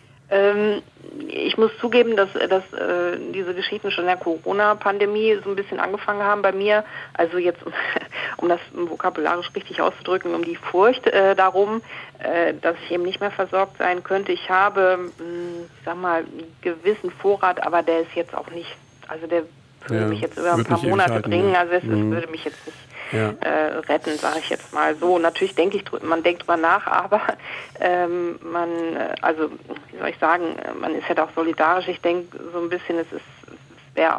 Ähm, ich muss zugeben, dass, dass äh, diese Geschichten schon in der Corona-Pandemie so ein bisschen angefangen haben bei mir. Also jetzt, um das vokabularisch richtig auszudrücken, um die Furcht äh, darum, äh, dass ich eben nicht mehr versorgt sein könnte. Ich habe, mh, ich sag mal, einen gewissen Vorrat, aber der ist jetzt auch nicht, also der würde ja, mich jetzt über ein paar Monate bringen. Ja. Also es mhm. würde mich jetzt nicht ja. äh, retten, sage ich jetzt mal so. Natürlich denke ich, man denkt drüber nach, aber ähm, man, also wie soll ich sagen, man ist ja doch solidarisch. Ich denke so ein bisschen, es ist, es wäre,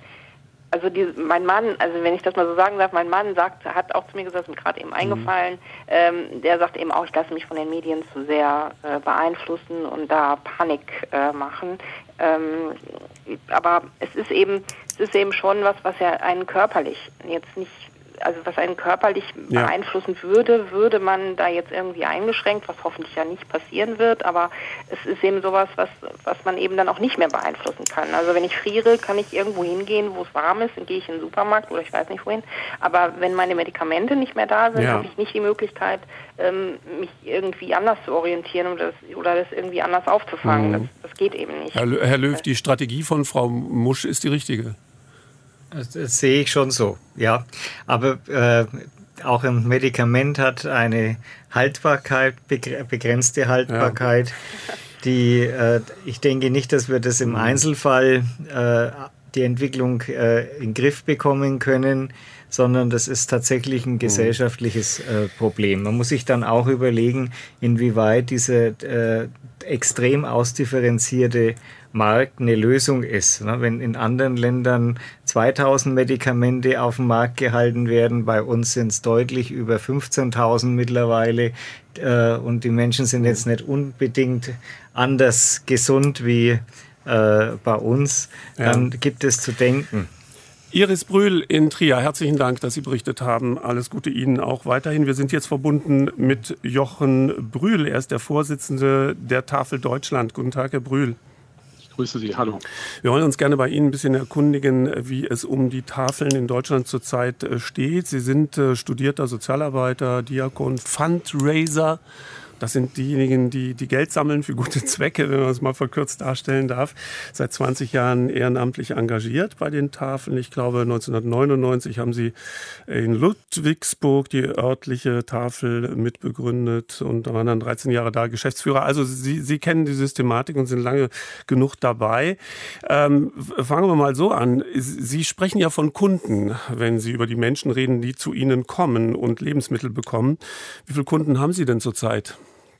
also die, mein Mann, also wenn ich das mal so sagen darf, mein Mann sagt, hat auch zu mir gesagt, ist mir gerade eben eingefallen, mhm. ähm, der sagt eben auch, ich lasse mich von den Medien zu sehr äh, beeinflussen und da Panik äh, machen. Ähm, aber es ist eben, es ist eben schon was, was ja einen körperlich jetzt nicht also was einen körperlich Ja. beeinflussen würde, würde man da jetzt irgendwie eingeschränkt, was hoffentlich ja nicht passieren wird, aber es ist eben sowas, was, was man eben dann auch nicht mehr beeinflussen kann. Also wenn ich friere, kann ich irgendwo hingehen, wo es warm ist, dann gehe ich in den Supermarkt oder ich weiß nicht wohin, aber wenn meine Medikamente nicht mehr da sind, Ja. habe ich nicht die Möglichkeit, ähm, mich irgendwie anders zu orientieren oder das, oder das irgendwie anders aufzufangen. Mhm. Das, das geht eben nicht. Herr, Lö- Herr Löw, die Strategie von Frau Musch ist die richtige. Das, das sehe ich schon so, ja. Aber äh, auch ein Medikament hat eine Haltbarkeit, begr- begrenzte Haltbarkeit. Ja. Die, äh, ich denke nicht, dass wir das im Einzelfall äh, die Entwicklung äh, in den Griff bekommen können, sondern das ist tatsächlich ein gesellschaftliches äh, Problem. Man muss sich dann auch überlegen, inwieweit diese äh, extrem ausdifferenzierte Markt eine Lösung ist. Wenn in anderen Ländern zweitausend Medikamente auf dem Markt gehalten werden, bei uns sind es deutlich über fünfzehntausend mittlerweile und die Menschen sind jetzt nicht unbedingt anders gesund wie bei uns, dann ja. gibt es zu denken. Iris Brühl in Trier, herzlichen Dank, dass Sie berichtet haben. Alles Gute Ihnen auch weiterhin. Wir sind jetzt verbunden mit Jochen Brühl. Er ist der Vorsitzende der Tafel Deutschland. Guten Tag, Herr Brühl. Grüße Sie, hallo. Wir wollen uns gerne bei Ihnen ein bisschen erkundigen, wie es um die Tafeln in Deutschland zurzeit steht. Sie sind studierter Sozialarbeiter, Diakon, Fundraiser. Das sind diejenigen, die, die Geld sammeln für gute Zwecke, wenn man es mal verkürzt darstellen darf. Seit zwanzig Jahren ehrenamtlich engagiert bei den Tafeln. Ich glaube, neunzehnhundertneunundneunzig haben Sie in Ludwigsburg die örtliche Tafel mitbegründet und waren dann dreizehn Jahre da Geschäftsführer. Also Sie, Sie kennen die Systematik und sind lange genug dabei. Ähm, fangen wir mal so an. Sie sprechen ja von Kunden, wenn Sie über die Menschen reden, die zu Ihnen kommen und Lebensmittel bekommen. Wie viele Kunden haben Sie denn zurzeit?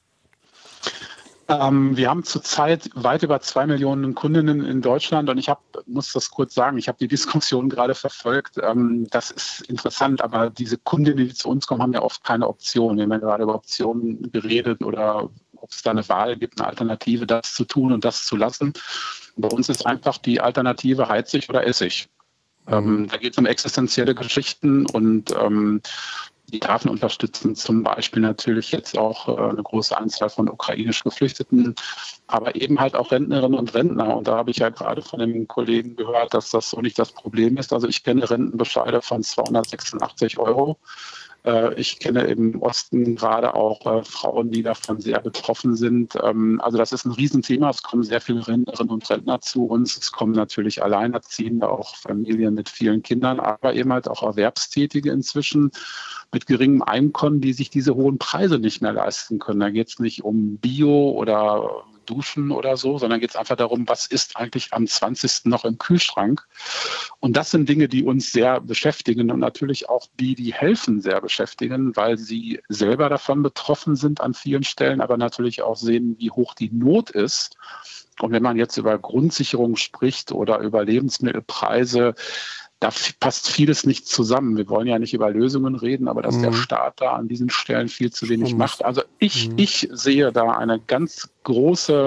Ähm, wir haben zurzeit weit über zwei Millionen Kundinnen in Deutschland und ich hab, muss das kurz sagen, ich habe die Diskussion gerade verfolgt. Ähm, das ist interessant, aber diese Kundinnen, die zu uns kommen, haben ja oft keine Option. Wir haben ja gerade über Optionen geredet oder ob es da eine Wahl gibt, eine Alternative, das zu tun und das zu lassen. Bei uns ist einfach die Alternative Heizig oder Essig. Ähm, da geht es um existenzielle Geschichten und ähm, die Tafeln unterstützen zum Beispiel natürlich jetzt auch äh, eine große Anzahl von ukrainisch Geflüchteten, aber eben halt auch Rentnerinnen und Rentner. Und da habe ich ja gerade von den Kollegen gehört, dass das so nicht das Problem ist. Also ich kenne Rentenbescheide von zweihundertsechsundachtzig Euro. Äh, ich kenne im Osten gerade auch äh, Frauen, die davon sehr betroffen sind. Ähm, also das ist ein Riesenthema. Es kommen sehr viele Rentnerinnen und Rentner zu uns. Es kommen natürlich Alleinerziehende, auch Familien mit vielen Kindern, aber eben halt auch Erwerbstätige inzwischen mit geringem Einkommen, die sich diese hohen Preise nicht mehr leisten können. Da geht es nicht um Bio oder Duschen oder so, sondern geht es einfach darum, was ist eigentlich am zwanzigsten noch im Kühlschrank. Und das sind Dinge, die uns sehr beschäftigen und natürlich auch die, die helfen, sehr beschäftigen, weil sie selber davon betroffen sind an vielen Stellen, aber natürlich auch sehen, wie hoch die Not ist. Und wenn man jetzt über Grundsicherung spricht oder über Lebensmittelpreise, da passt vieles nicht zusammen. Wir wollen ja nicht über Lösungen reden, aber dass mhm. der Staat da an diesen Stellen viel zu wenig mhm. macht. Also ich, mhm. ich sehe da eine ganz große,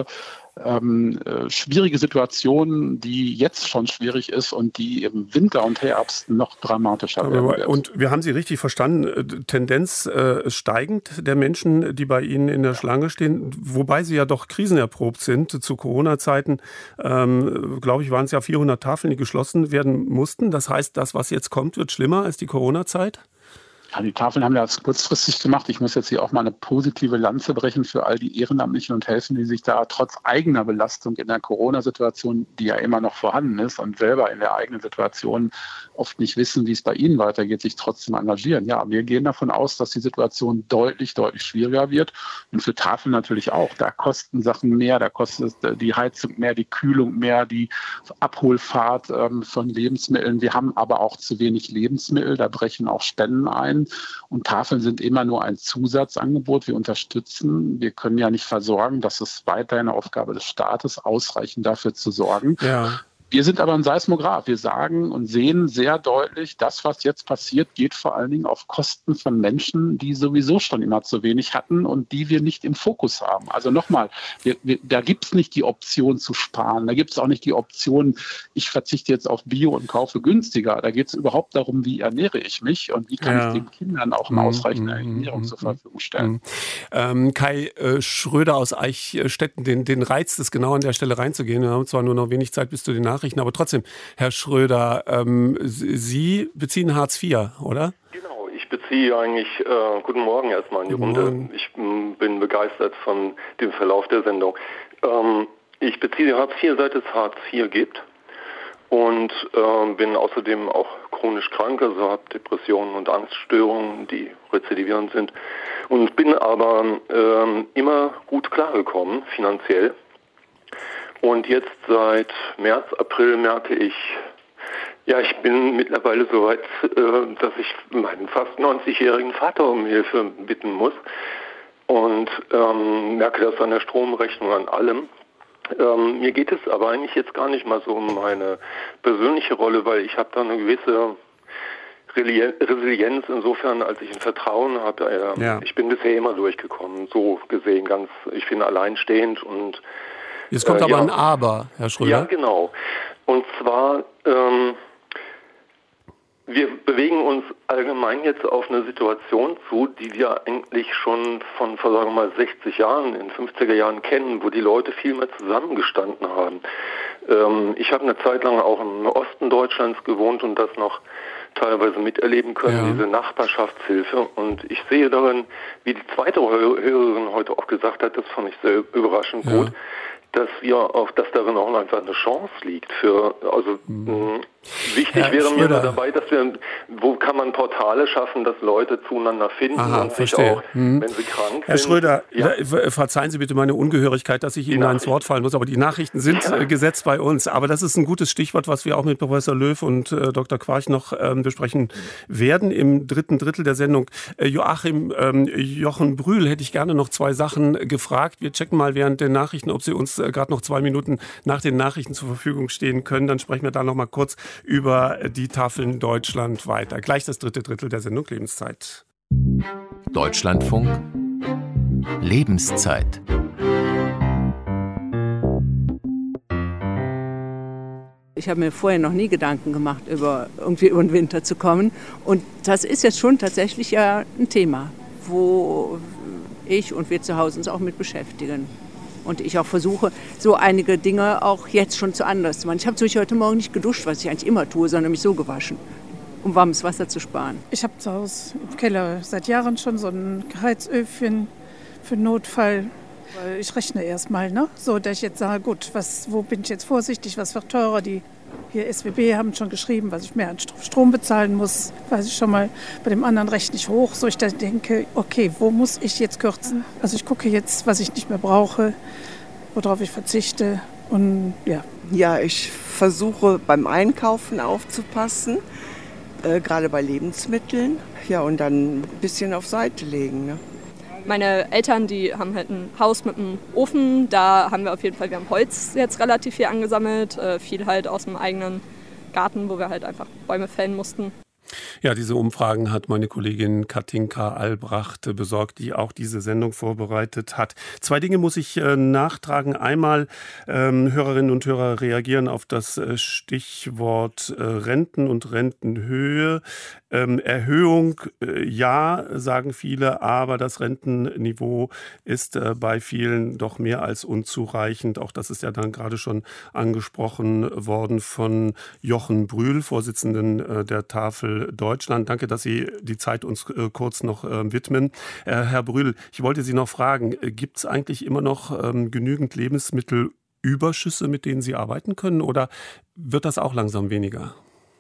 ähm, äh, schwierige Situation, die jetzt schon schwierig ist und die im Winter und Herbst noch dramatischer werden wird. Und wir haben Sie richtig verstanden, Tendenz äh, steigend der Menschen, die bei Ihnen in der Schlange stehen, wobei Sie ja doch krisenerprobt sind. Zu Corona-Zeiten, ähm, glaube ich, waren es ja vierhundert Tafeln, die geschlossen werden mussten. Das heißt, das, was jetzt kommt, wird schlimmer als die Corona-Zeit? Ja, die Tafeln haben wir das kurzfristig gemacht. Ich muss jetzt hier auch mal eine positive Lanze brechen für all die Ehrenamtlichen und Helfenden, die sich da trotz eigener Belastung in der Corona-Situation, die ja immer noch vorhanden ist und selber in der eigenen Situation oft nicht wissen, wie es bei ihnen weitergeht, sich trotzdem engagieren. Ja, wir gehen davon aus, dass die Situation deutlich, deutlich schwieriger wird und für Tafeln natürlich auch. Da kosten Sachen mehr, da kostet die Heizung mehr, die Kühlung mehr, die Abholfahrt ähm, von Lebensmitteln. Wir haben aber auch zu wenig Lebensmittel, da brechen auch Spenden ein. Und Tafeln sind immer nur ein Zusatzangebot. Wir unterstützen. Wir können ja nicht versorgen. Das ist weiterhin eine Aufgabe des Staates, ausreichend dafür zu sorgen. Ja. Wir sind aber ein Seismograph. Wir sagen und sehen sehr deutlich, das, was jetzt passiert, geht vor allen Dingen auf Kosten von Menschen, die sowieso schon immer zu wenig hatten und die wir nicht im Fokus haben. Also nochmal, wir, wir, da gibt es nicht die Option zu sparen. Da gibt es auch nicht die Option, ich verzichte jetzt auf Bio und kaufe günstiger. Da geht es überhaupt darum, wie ernähre ich mich und wie kann ja. ich den Kindern auch eine ausreichende Ernährung zur Verfügung stellen. Ähm, Kai äh, Schröder aus Eichstätten, den, den reizt es genau an der Stelle reinzugehen. Wir haben zwar nur noch wenig Zeit bis zu den Nachrichten, aber trotzdem, Herr Schröder, ähm, Sie beziehen Hartz vier, oder? Genau, ich beziehe eigentlich, äh, guten Morgen erstmal in die Guten Runde. Morgen. Ich m, bin begeistert von dem Verlauf der Sendung. Ähm, ich beziehe Hartz vier, seit es Hartz vier gibt und äh, bin außerdem auch chronisch krank, also habe Depressionen und Angststörungen, die rezidivierend sind und bin aber äh, immer gut klargekommen, finanziell. Und jetzt seit März, April merke ich, ja, ich bin mittlerweile so weit, äh, dass ich meinen fast neunzigjährigen Vater um Hilfe bitten muss und ähm, merke das an der Stromrechnung, an allem. Ähm, mir geht es aber eigentlich jetzt gar nicht mal so um meine persönliche Rolle, weil ich habe da eine gewisse Resilienz insofern, als ich ein Vertrauen habe. Äh, ja. Ich bin bisher immer durchgekommen, so gesehen ganz, ich bin alleinstehend und Jetzt kommt äh, aber ja. ein Aber, Herr Schröder. Ja, genau. Und zwar, ähm, wir bewegen uns allgemein jetzt auf eine Situation zu, die wir eigentlich schon von, sagen wir mal, sechzig Jahren, in fünfziger Jahren kennen, wo die Leute viel mehr zusammengestanden haben. Ähm, ich habe eine Zeit lang auch im Osten Deutschlands gewohnt und das noch teilweise miterleben können, ja. diese Nachbarschaftshilfe. Und ich sehe darin, wie die zweite Hörerin heute auch gesagt hat, das fand ich sehr überraschend ja. gut, dass wir auch, dass darin auch einfach eine Chance liegt für, also mhm. wichtig Herr wäre Schröder. mir nur dabei, dass wir, wo kann man Portale schaffen, dass Leute zueinander finden Aha, und sich auch, mhm. wenn sie krank Herr sind. Herr Schröder, ja. verzeihen Sie bitte meine Ungehörigkeit, dass ich Ihnen ins Wort fallen muss, aber die Nachrichten sind ja. gesetzt bei uns. Aber das ist ein gutes Stichwort, was wir auch mit Professor Löw und äh, Doktor Quarch noch ähm, besprechen werden im dritten Drittel der Sendung. Äh, Joachim, ähm, Jochen Brühl hätte ich gerne noch zwei Sachen gefragt. Wir checken mal während der Nachrichten, ob Sie uns äh, gerade noch zwei Minuten nach den Nachrichten zur Verfügung stehen können. Dann sprechen wir da noch mal kurz über die Tafeln Deutschland weiter. Gleich das dritte Drittel der Sendung Lebenszeit. Deutschlandfunk Lebenszeit. Ich habe mir vorher noch nie Gedanken gemacht, über irgendwie über den Winter zu kommen. Und das ist jetzt schon tatsächlich ja ein Thema, wo ich und wir zu Hause uns auch mit beschäftigen. Und ich auch versuche, so einige Dinge auch jetzt schon zu anders zu machen. Ich habe zum Beispiel heute Morgen nicht geduscht, was ich eigentlich immer tue, sondern mich so gewaschen, um warmes Wasser zu sparen. Ich habe zu Hause im Keller seit Jahren schon so ein Heizöfchen für Notfall. Ich rechne erst mal, ne? So, dass ich jetzt sage, gut, was, wo bin ich jetzt vorsichtig, was wird teurer? Die hier S W B haben schon geschrieben, was ich mehr an Strom bezahlen muss. Weiß ich schon mal, bei dem anderen rechne ich hoch, so ich da denke, okay, wo muss ich jetzt kürzen? Also ich gucke jetzt, was ich nicht mehr brauche, worauf ich verzichte und ja. Ja, ich versuche beim Einkaufen aufzupassen, äh, gerade bei Lebensmitteln. Ja, und dann ein bisschen auf Seite legen, ne? Meine Eltern, die haben halt ein Haus mit einem Ofen. Da haben wir auf jeden Fall, wir haben Holz jetzt relativ viel angesammelt. Äh, viel halt aus dem eigenen Garten, wo wir halt einfach Bäume fällen mussten. Ja, diese Umfragen hat meine Kollegin Katinka Albracht besorgt, die auch diese Sendung vorbereitet hat. Zwei Dinge muss ich äh, nachtragen. Einmal, ähm, Hörerinnen und Hörer reagieren auf das äh, Stichwort äh, Renten und Rentenhöhe. Ähm, Erhöhung, äh, ja, sagen viele, aber das Rentenniveau ist äh, bei vielen doch mehr als unzureichend. Auch das ist ja dann gerade schon angesprochen worden von Jochen Brühl, Vorsitzenden äh, der Tafel Deutschland. Danke, dass Sie die Zeit uns äh, kurz noch äh, widmen. Äh, Herr Brühl, ich wollte Sie noch fragen, äh, gibt es eigentlich immer noch ähm, genügend Lebensmittelüberschüsse, mit denen Sie arbeiten können, oder wird das auch langsam weniger?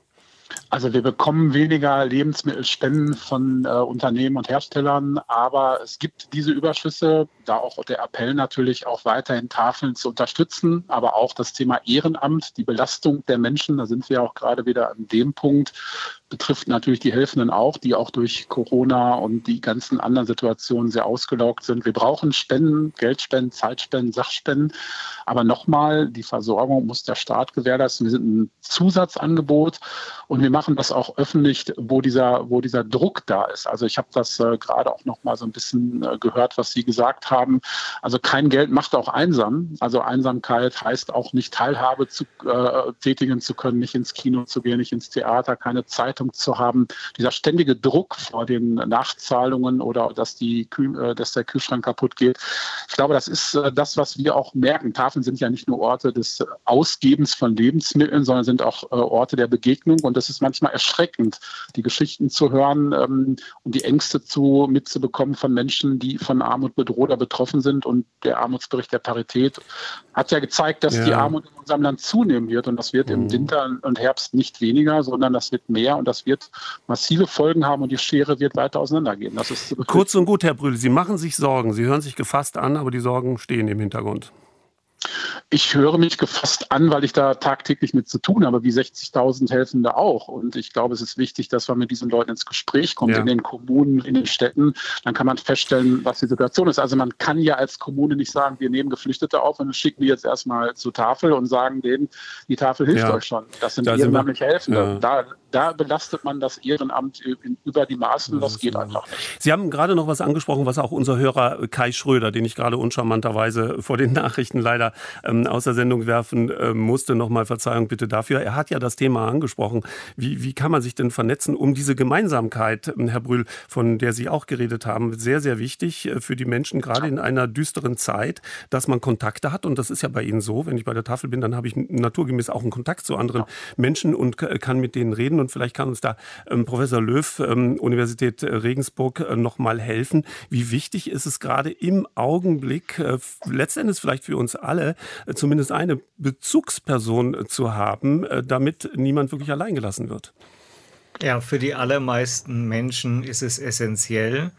Also wir bekommen weniger Lebensmittelspenden von äh, Unternehmen und Herstellern, aber es gibt diese Überschüsse, da auch der Appell natürlich auch weiterhin Tafeln zu unterstützen, aber auch das Thema Ehrenamt, die Belastung der Menschen, da sind wir auch gerade wieder an dem Punkt, betrifft natürlich die Helfenden auch, die auch durch Corona und die ganzen anderen Situationen sehr ausgelaugt sind. Wir brauchen Spenden, Geldspenden, Zeitspenden, Sachspenden. Aber nochmal, die Versorgung muss der Staat gewährleisten. Wir sind ein Zusatzangebot und wir machen das auch öffentlich, wo dieser, wo dieser Druck da ist. Also ich habe das äh, gerade auch nochmal so ein bisschen äh, gehört, was Sie gesagt haben. Also kein Geld macht auch einsam. Also Einsamkeit heißt auch nicht Teilhabe zu, äh, tätigen zu können, nicht ins Kino zu gehen, nicht ins Theater, keine Zeitung zu haben. Dieser ständige Druck vor den Nachzahlungen oder dass, die Kühl, äh, dass der Kühlschrank kaputt geht. Ich glaube, das ist äh, das, was wir auch merken. Tafeln sind ja nicht nur Orte des Ausgebens von Lebensmitteln, sondern sind auch äh, Orte der Begegnung. Und das ist manchmal erschreckend, die Geschichten zu hören ähm, und die Ängste zu, mitzubekommen von Menschen, die von Armut bedroht oder betroffen sind. Und der Armutsbericht der Parität hat ja gezeigt, dass ja. die Armut in unserem Land zunehmen wird. Und das wird mhm. im Winter und Herbst nicht weniger, sondern das wird mehr. Und das wird massive Folgen haben und die Schere wird weiter auseinandergehen. Das ist Kurz und gut, Herr Brühl, Sie machen sich Sorgen. Sie hören sich gefasst an, aber die Sorgen stehen im Hintergrund. Ich höre mich gefasst an, weil ich da tagtäglich mit zu tun habe, wie sechzigtausend Helfende auch. Und ich glaube, es ist wichtig, dass man mit diesen Leuten ins Gespräch kommt, ja. in den Kommunen, in den Städten. Dann kann man feststellen, was die Situation ist. Also man kann ja als Kommune nicht sagen, wir nehmen Geflüchtete auf und schicken die jetzt erstmal zur Tafel und sagen denen, die Tafel hilft ja. euch schon. Das sind da ehrenamtliche Helfende. Ja. Da, da belastet man das Ehrenamt über die Maßen. Das geht einfach nicht. Sie haben gerade noch was angesprochen, was auch unser Hörer Kai Schröder, den ich gerade uncharmanterweise vor den Nachrichten leider ähm, aus der Sendung werfen äh, musste, nochmal Verzeihung bitte dafür. Er hat ja das Thema angesprochen. Wie, wie kann man sich denn vernetzen, um diese Gemeinsamkeit, Herr Brühl, von der Sie auch geredet haben, sehr, sehr wichtig für die Menschen, gerade in einer düsteren Zeit, dass man Kontakte hat. Und das ist ja bei Ihnen so. Wenn ich bei der Tafel bin, dann habe ich naturgemäß auch einen Kontakt zu anderen ja. Menschen und kann mit denen reden. Und vielleicht kann uns da ähm, Professor Löw, ähm, Universität Regensburg, äh, noch mal helfen. Wie wichtig ist es gerade im Augenblick, äh, letztendlich vielleicht für uns alle, äh, zumindest eine Bezugsperson äh, zu haben, äh, damit niemand wirklich allein gelassen wird? Ja, für die allermeisten Menschen ist es essentiell.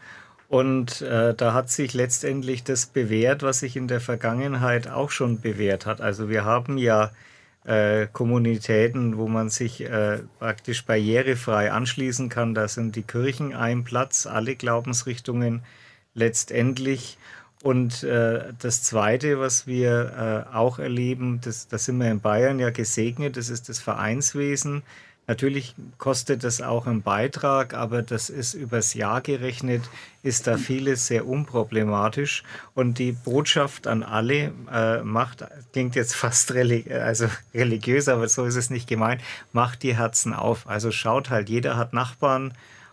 Und äh, da hat sich letztendlich das bewährt, was sich in der Vergangenheit auch schon bewährt hat. Also wir haben ja Äh, Kommunitäten, wo man sich äh, praktisch barrierefrei anschließen kann. Da sind die Kirchen ein Platz, alle Glaubensrichtungen letztendlich. Und äh, das Zweite, was wir äh, auch erleben, das, das sind wir in Bayern ja gesegnet, das ist das Vereinswesen. Natürlich kostet das auch einen Beitrag, aber das ist übers Jahr gerechnet, ist da vieles sehr unproblematisch. Und die Botschaft an alle äh, macht, klingt jetzt fast religi- also religiös, aber so ist es nicht gemeint, macht die Herzen auf. Also schaut halt, jeder hat Nachbarn.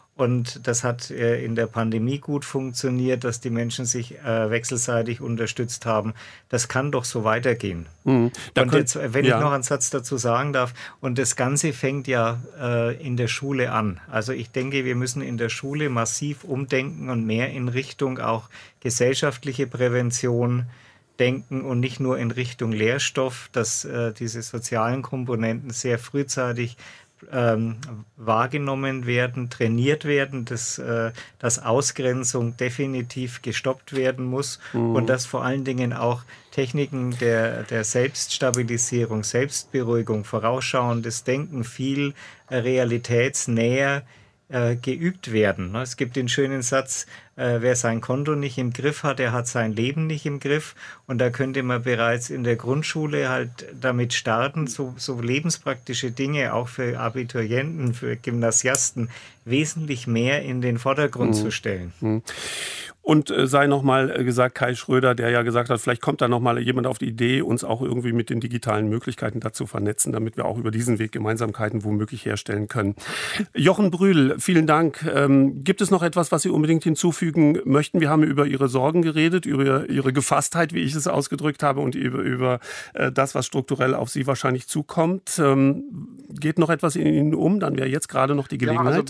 Und das hat äh, in der Pandemie gut funktioniert, dass die Menschen sich äh, wechselseitig unterstützt haben. Das kann doch so weitergehen. Mhm. Da und jetzt, wenn ja. ich noch einen Satz dazu sagen darf, und das Ganze fängt ja äh, in der Schule an. Also ich denke, wir müssen in der Schule massiv umdenken und mehr in Richtung auch gesellschaftliche Prävention denken und nicht nur in Richtung Lehrstoff, dass äh, diese sozialen Komponenten sehr frühzeitig Ähm, wahrgenommen werden, trainiert werden, dass, äh, dass Ausgrenzung definitiv gestoppt werden muss mhm. und dass vor allen Dingen auch Techniken der, der Selbststabilisierung, Selbstberuhigung, vorausschauendes Denken viel äh, realitätsnäher äh, geübt werden. Es gibt den schönen Satz, äh, wer sein Konto nicht im Griff hat, der hat sein Leben nicht im Griff. Und da könnte man bereits in der Grundschule halt damit starten, so, so lebenspraktische Dinge auch für Abiturienten, für Gymnasiasten wesentlich mehr in den Vordergrund mhm. zu stellen. Mhm. Und äh, sei nochmal gesagt, Kai Schröder, der ja gesagt hat, vielleicht kommt da nochmal jemand auf die Idee, uns auch irgendwie mit den digitalen Möglichkeiten dazu vernetzen, damit wir auch über diesen Weg Gemeinsamkeiten womöglich herstellen können. Jochen Brühl, vielen Dank. Ähm, gibt es noch etwas, was Sie unbedingt hinzufügen möchten? Wir haben über Ihre Sorgen geredet, über Ihre Gefasstheit, wie ich es ausgedrückt habe, und über, über äh, das, was strukturell auf Sie wahrscheinlich zukommt. Ähm, geht noch etwas in Ihnen um? Dann wäre jetzt gerade noch die Gelegenheit. Ja, also mir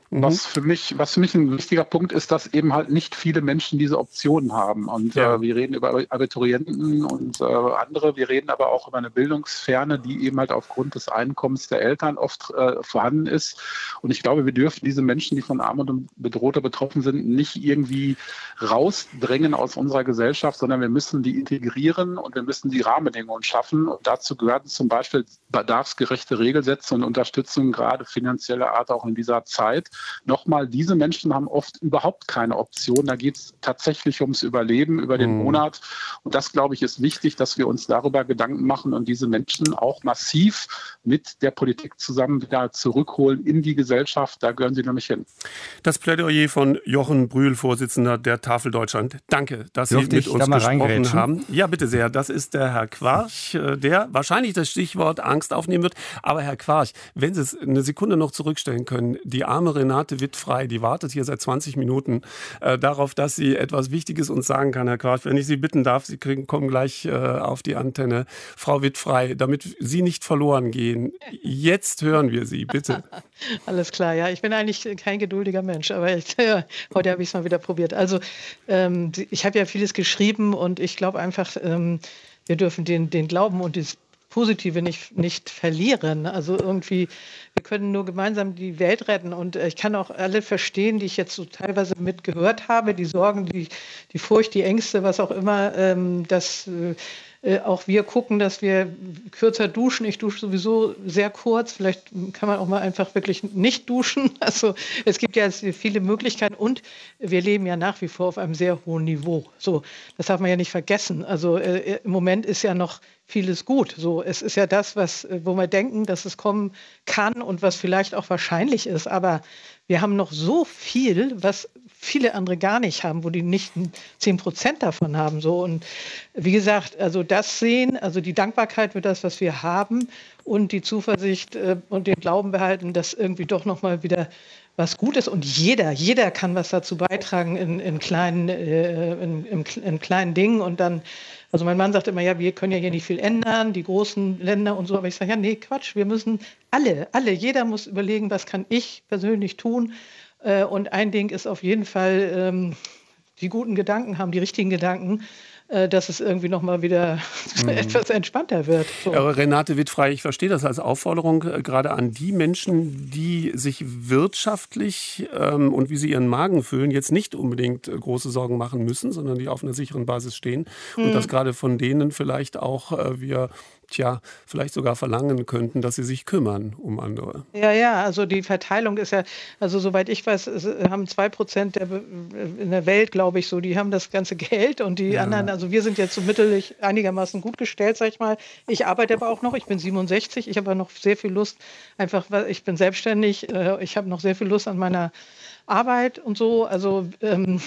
Mhm. Was für mich, was für mich ein wichtiger Punkt ist, dass eben halt nicht viele Menschen diese Optionen haben. Und ja. äh, wir reden über Abiturienten und äh, andere. Wir reden aber auch über eine Bildungsferne, die eben halt aufgrund des Einkommens der Eltern oft äh, vorhanden ist. Und ich glaube, wir dürfen diese Menschen, die von Armut und Bedrohter betroffen sind, nicht irgendwie rausdrängen aus unserer Gesellschaft, sondern wir müssen die integrieren und wir müssen die Rahmenbedingungen schaffen. Und dazu gehören zum Beispiel bedarfsgerechte Regelsätze und Unterstützung, gerade finanzieller Art auch in dieser Zeit. Nochmal, diese Menschen haben oft überhaupt keine Option. Da geht es tatsächlich ums Überleben über den mhm. Monat. Und das, glaube ich, ist wichtig, dass wir uns darüber Gedanken machen und diese Menschen auch massiv mit der Politik zusammen wieder zurückholen in die Gesellschaft. Da gehören sie nämlich hin. Das Plädoyer von Jochen Brühl, Vorsitzender der Tafel Deutschland. Danke, dass Dürfte Sie mit uns gesprochen haben. Ja, bitte sehr. Das ist der Herr Quarch, der wahrscheinlich das Stichwort Angst aufnehmen wird. Aber Herr Quarch, wenn Sie es eine Sekunde noch zurückstellen können, die arme Renate Wittfrei, die wartet hier seit zwanzig Minuten äh, darauf, dass sie etwas Wichtiges uns sagen kann, Herr Quarch. Wenn ich Sie bitten darf, Sie kriegen, kommen gleich äh, auf die Antenne. Frau Wittfrei, damit Sie nicht verloren gehen. Jetzt hören wir Sie, bitte. Alles klar, ja. Ich bin eigentlich kein geduldiger Mensch, aber ich, ja, heute habe ich es mal wieder probiert. Also ähm, ich habe ja vieles geschrieben und ich glaube einfach, ähm, wir dürfen den, den Glauben und das Positive nicht, nicht verlieren. Also irgendwie, wir können nur gemeinsam die Welt retten. Und ich kann auch alle verstehen, die ich jetzt so teilweise mitgehört habe, die Sorgen, die, die Furcht, die Ängste, was auch immer, ähm, dass äh, auch wir gucken, dass wir kürzer duschen. Ich dusche sowieso sehr kurz. Vielleicht kann man auch mal einfach wirklich nicht duschen. Also es gibt ja jetzt viele Möglichkeiten und wir leben ja nach wie vor auf einem sehr hohen Niveau. So, das darf man ja nicht vergessen. Also äh, im Moment ist ja noch vieles gut. So, es ist ja das, was, wo wir denken, dass es kommen kann und was vielleicht auch wahrscheinlich ist. Aber wir haben noch so viel, was viele andere gar nicht haben, wo die nicht zehn Prozent davon haben. So. Und wie gesagt, also das sehen, also die Dankbarkeit für das, was wir haben und die Zuversicht äh, und den Glauben behalten, dass irgendwie doch noch mal wieder was Gutes und jeder, jeder kann was dazu beitragen in, in, kleinen, äh, in, in, in kleinen Dingen und dann, also mein Mann sagt immer, ja, wir können ja hier nicht viel ändern, die großen Länder und so, aber ich sage, ja, nee, Quatsch, wir müssen alle, alle, jeder muss überlegen, was kann ich persönlich tun äh, und ein Ding ist auf jeden Fall, ähm, die guten Gedanken haben, die richtigen Gedanken, dass es irgendwie noch mal wieder mhm. etwas entspannter wird. So. Aber Renate Wittfrei, ich verstehe das als Aufforderung äh, gerade an die Menschen, die sich wirtschaftlich ähm, und wie sie ihren Magen füllen, jetzt nicht unbedingt äh, große Sorgen machen müssen, sondern die auf einer sicheren Basis stehen. Mhm. Und dass gerade von denen vielleicht auch äh, wir tja, vielleicht sogar verlangen könnten, dass sie sich kümmern um andere. Ja, ja, also die Verteilung ist ja, also soweit ich weiß, haben zwei Prozent der, in der Welt, glaube ich, so, die haben das ganze Geld und die ja. anderen, also wir sind jetzt so mittelig einigermaßen gut gestellt, sag ich mal. Ich arbeite aber auch noch, ich bin siebenundsechzig, ich habe noch sehr viel Lust, einfach, weil ich bin selbstständig, ich habe noch sehr viel Lust an meiner Arbeit und so, also ähm,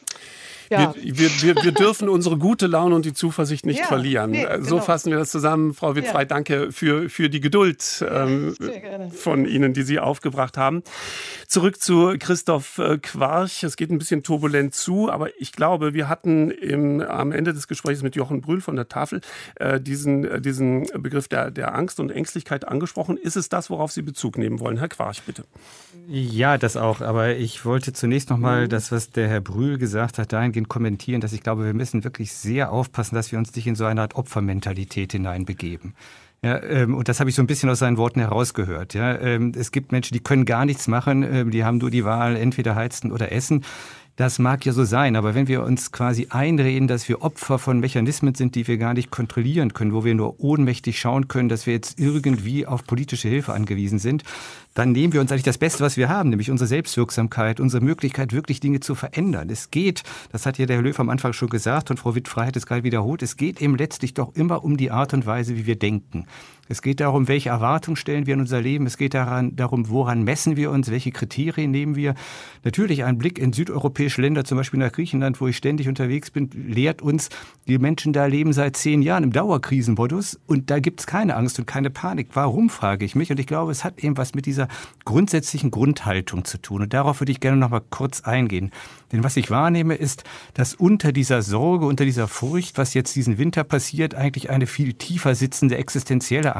Ja. Wir, wir, wir, wir dürfen unsere gute Laune und die Zuversicht nicht ja, verlieren. Nee, genau. So fassen wir das zusammen. Frau Wittfrei, ja. danke für, für die Geduld ähm, von Ihnen, die Sie aufgebracht haben. Zurück zu Christoph Quarch. Es geht ein bisschen turbulent zu, aber ich glaube, wir hatten im, am Ende des Gesprächs mit Jochen Brühl von der Tafel äh, diesen, äh, diesen Begriff der, der Angst und Ängstlichkeit angesprochen. Ist es das, worauf Sie Bezug nehmen wollen? Herr Quarch, bitte. Ja, das auch. Aber ich wollte zunächst noch mal das, was der Herr Brühl gesagt hat, dahingehend kommentieren, dass ich glaube, wir müssen wirklich sehr aufpassen, dass wir uns nicht in so eine Art Opfermentalität hineinbegeben. Ja, ähm, und das habe ich so ein bisschen aus seinen Worten herausgehört. Ja, ähm, es gibt Menschen, die können gar nichts machen, ähm, die haben nur die Wahl, entweder heizen oder essen. Das mag ja so sein, aber wenn wir uns quasi einreden, dass wir Opfer von Mechanismen sind, die wir gar nicht kontrollieren können, wo wir nur ohnmächtig schauen können, dass wir jetzt irgendwie auf politische Hilfe angewiesen sind, dann nehmen wir uns eigentlich das Beste, was wir haben, nämlich unsere Selbstwirksamkeit, unsere Möglichkeit, wirklich Dinge zu verändern. Es geht, das hat ja der Herr Löw am Anfang schon gesagt und Frau Wittfrei hat es gerade wiederholt, es geht eben letztlich doch immer um die Art und Weise, wie wir denken. Es geht darum, welche Erwartungen stellen wir in unser Leben. Es geht daran, darum, woran messen wir uns, welche Kriterien nehmen wir. Natürlich ein Blick in südeuropäische Länder, zum Beispiel nach Griechenland, wo ich ständig unterwegs bin, lehrt uns, die Menschen da leben seit zehn Jahren im Dauerkrisenmodus und da gibt es keine Angst und keine Panik. Warum, frage ich mich. Und ich glaube, es hat eben was mit dieser grundsätzlichen Grundhaltung zu tun. Und darauf würde ich gerne noch mal kurz eingehen. Denn was ich wahrnehme, ist, dass unter dieser Sorge, unter dieser Furcht, was jetzt diesen Winter passiert, eigentlich eine viel tiefer sitzende existenzielle Angst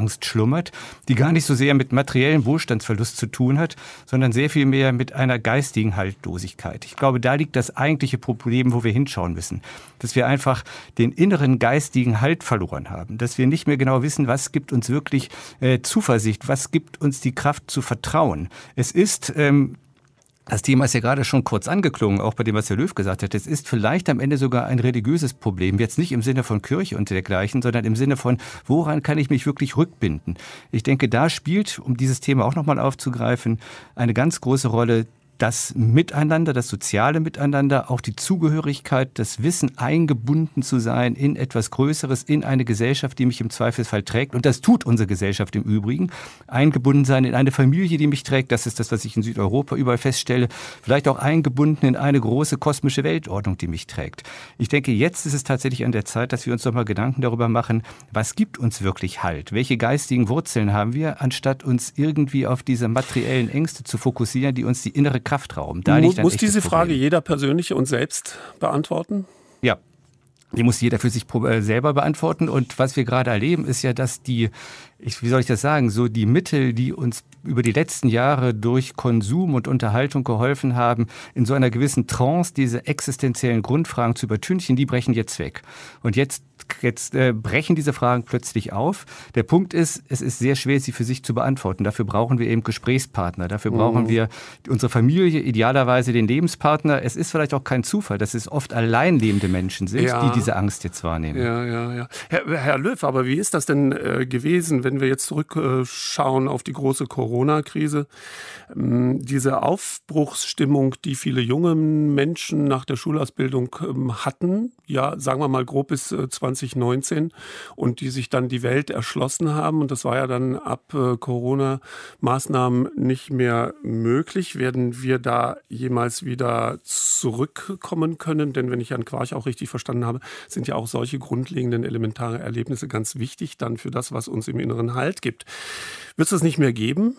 Angst schlummert, die gar nicht so sehr mit materiellem Wohlstandsverlust zu tun hat, sondern sehr viel mehr mit einer geistigen Haltlosigkeit. Ich glaube, da liegt das eigentliche Problem, wo wir hinschauen müssen. Dass wir einfach den inneren geistigen Halt verloren haben. Dass wir nicht mehr genau wissen, was gibt uns wirklich äh, Zuversicht, was gibt uns die Kraft zu vertrauen. Es ist... Ähm, Das Thema ist ja gerade schon kurz angeklungen, auch bei dem, was Herr Löw gesagt hat. Es ist vielleicht am Ende sogar ein religiöses Problem. Jetzt nicht im Sinne von Kirche und dergleichen, sondern im Sinne von, woran kann ich mich wirklich rückbinden? Ich denke, da spielt, um dieses Thema auch nochmal aufzugreifen, eine ganz große Rolle das Miteinander, das soziale Miteinander, auch die Zugehörigkeit, das Wissen, eingebunden zu sein in etwas Größeres, in eine Gesellschaft, die mich im Zweifelsfall trägt. Und das tut unsere Gesellschaft im Übrigen. Eingebunden sein in eine Familie, die mich trägt. Das ist das, was ich in Südeuropa überall feststelle. Vielleicht auch eingebunden in eine große kosmische Weltordnung, die mich trägt. Ich denke, jetzt ist es tatsächlich an der Zeit, dass wir uns doch mal Gedanken darüber machen, was gibt uns wirklich Halt? Welche geistigen Wurzeln haben wir, anstatt uns irgendwie auf diese materiellen Ängste zu fokussieren, die uns die innere Kraftraum. Da liegt ein Muss diese Problem. Frage jeder persönlich und selbst beantworten? Ja. Die muss jeder für sich selber beantworten. Und was wir gerade erleben, ist ja, dass die, ich, wie soll ich das sagen, so die Mittel, die uns über die letzten Jahre durch Konsum und Unterhaltung geholfen haben, in so einer gewissen Trance diese existenziellen Grundfragen zu übertünchen, die brechen jetzt weg. Und jetzt Jetzt äh, brechen diese Fragen plötzlich auf. Der Punkt ist, es ist sehr schwer, sie für sich zu beantworten. Dafür brauchen wir eben Gesprächspartner. Dafür brauchen mhm. wir unsere Familie, idealerweise den Lebenspartner. Es ist vielleicht auch kein Zufall, dass es oft allein lebende Menschen sind, ja. die diese Angst jetzt wahrnehmen. Ja, ja, ja. Herr, Herr Löw, aber wie ist das denn äh, gewesen, wenn wir jetzt zurückschauen auf die große Corona-Krise? Ähm, diese Aufbruchsstimmung, die viele junge Menschen nach der Schulausbildung ähm, hatten, ja, sagen wir mal grob bis äh, zwanzig neunzehn und die sich dann die Welt erschlossen haben. Und das war ja dann ab äh, Corona-Maßnahmen nicht mehr möglich. Werden wir da jemals wieder zurückkommen können? Denn wenn ich Herrn Quarch auch richtig verstanden habe, sind ja auch solche grundlegenden elementare Erlebnisse ganz wichtig dann für das, was uns im Inneren Halt gibt. Wird es das nicht mehr geben?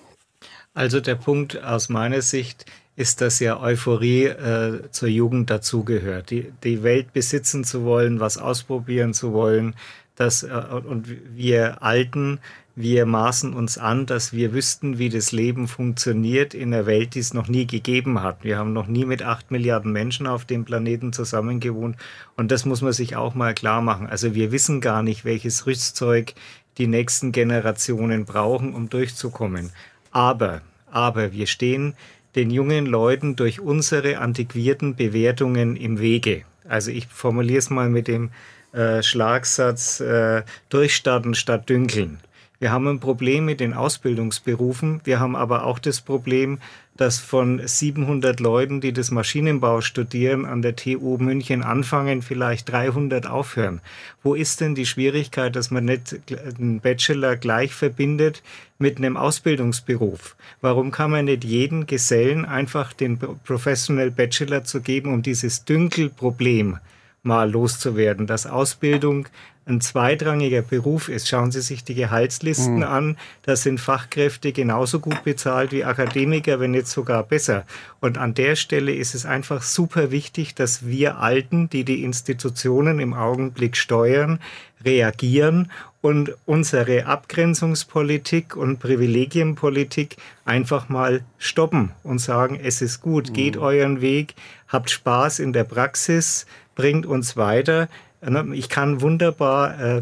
Also der Punkt aus meiner Sicht ist, dass ja Euphorie äh, zur Jugend dazugehört. Die, die Welt besitzen zu wollen, was ausprobieren zu wollen. Das, äh, und wir Alten, wir maßen uns an, dass wir wüssten, wie das Leben funktioniert in einer Welt, die es noch nie gegeben hat. Wir haben noch nie mit acht Milliarden Menschen auf dem Planeten zusammengewohnt. Und das muss man sich auch mal klar machen. Also wir wissen gar nicht, welches Rüstzeug die nächsten Generationen brauchen, um durchzukommen. Aber, aber wir stehen den jungen Leuten durch unsere antiquierten Bewertungen im Wege. Also ich formuliere es mal mit dem äh, Schlagsatz äh, durchstarten statt dünkeln. Wir haben ein Problem mit den Ausbildungsberufen. Wir haben aber auch das Problem, dass von siebenhundert Leuten, die das Maschinenbau studieren, an der T U München anfangen, vielleicht dreihundert aufhören. Wo ist denn die Schwierigkeit, dass man nicht einen Bachelor gleich verbindet mit einem Ausbildungsberuf? Warum kann man nicht jeden Gesellen einfach den Professional Bachelor zu geben, um dieses Dünkelproblem mal loszuwerden, dass Ausbildung ein zweitrangiger Beruf ist. Schauen Sie sich die Gehaltslisten mhm. an. Da sind Fachkräfte genauso gut bezahlt wie Akademiker, wenn nicht sogar besser. Und an der Stelle ist es einfach super wichtig, dass wir Alten, die die Institutionen im Augenblick steuern, reagieren und unsere Abgrenzungspolitik und Privilegienpolitik einfach mal stoppen und sagen, es ist gut, geht euren Weg, habt Spaß in der Praxis, bringt uns weiter. Ich kann wunderbar äh,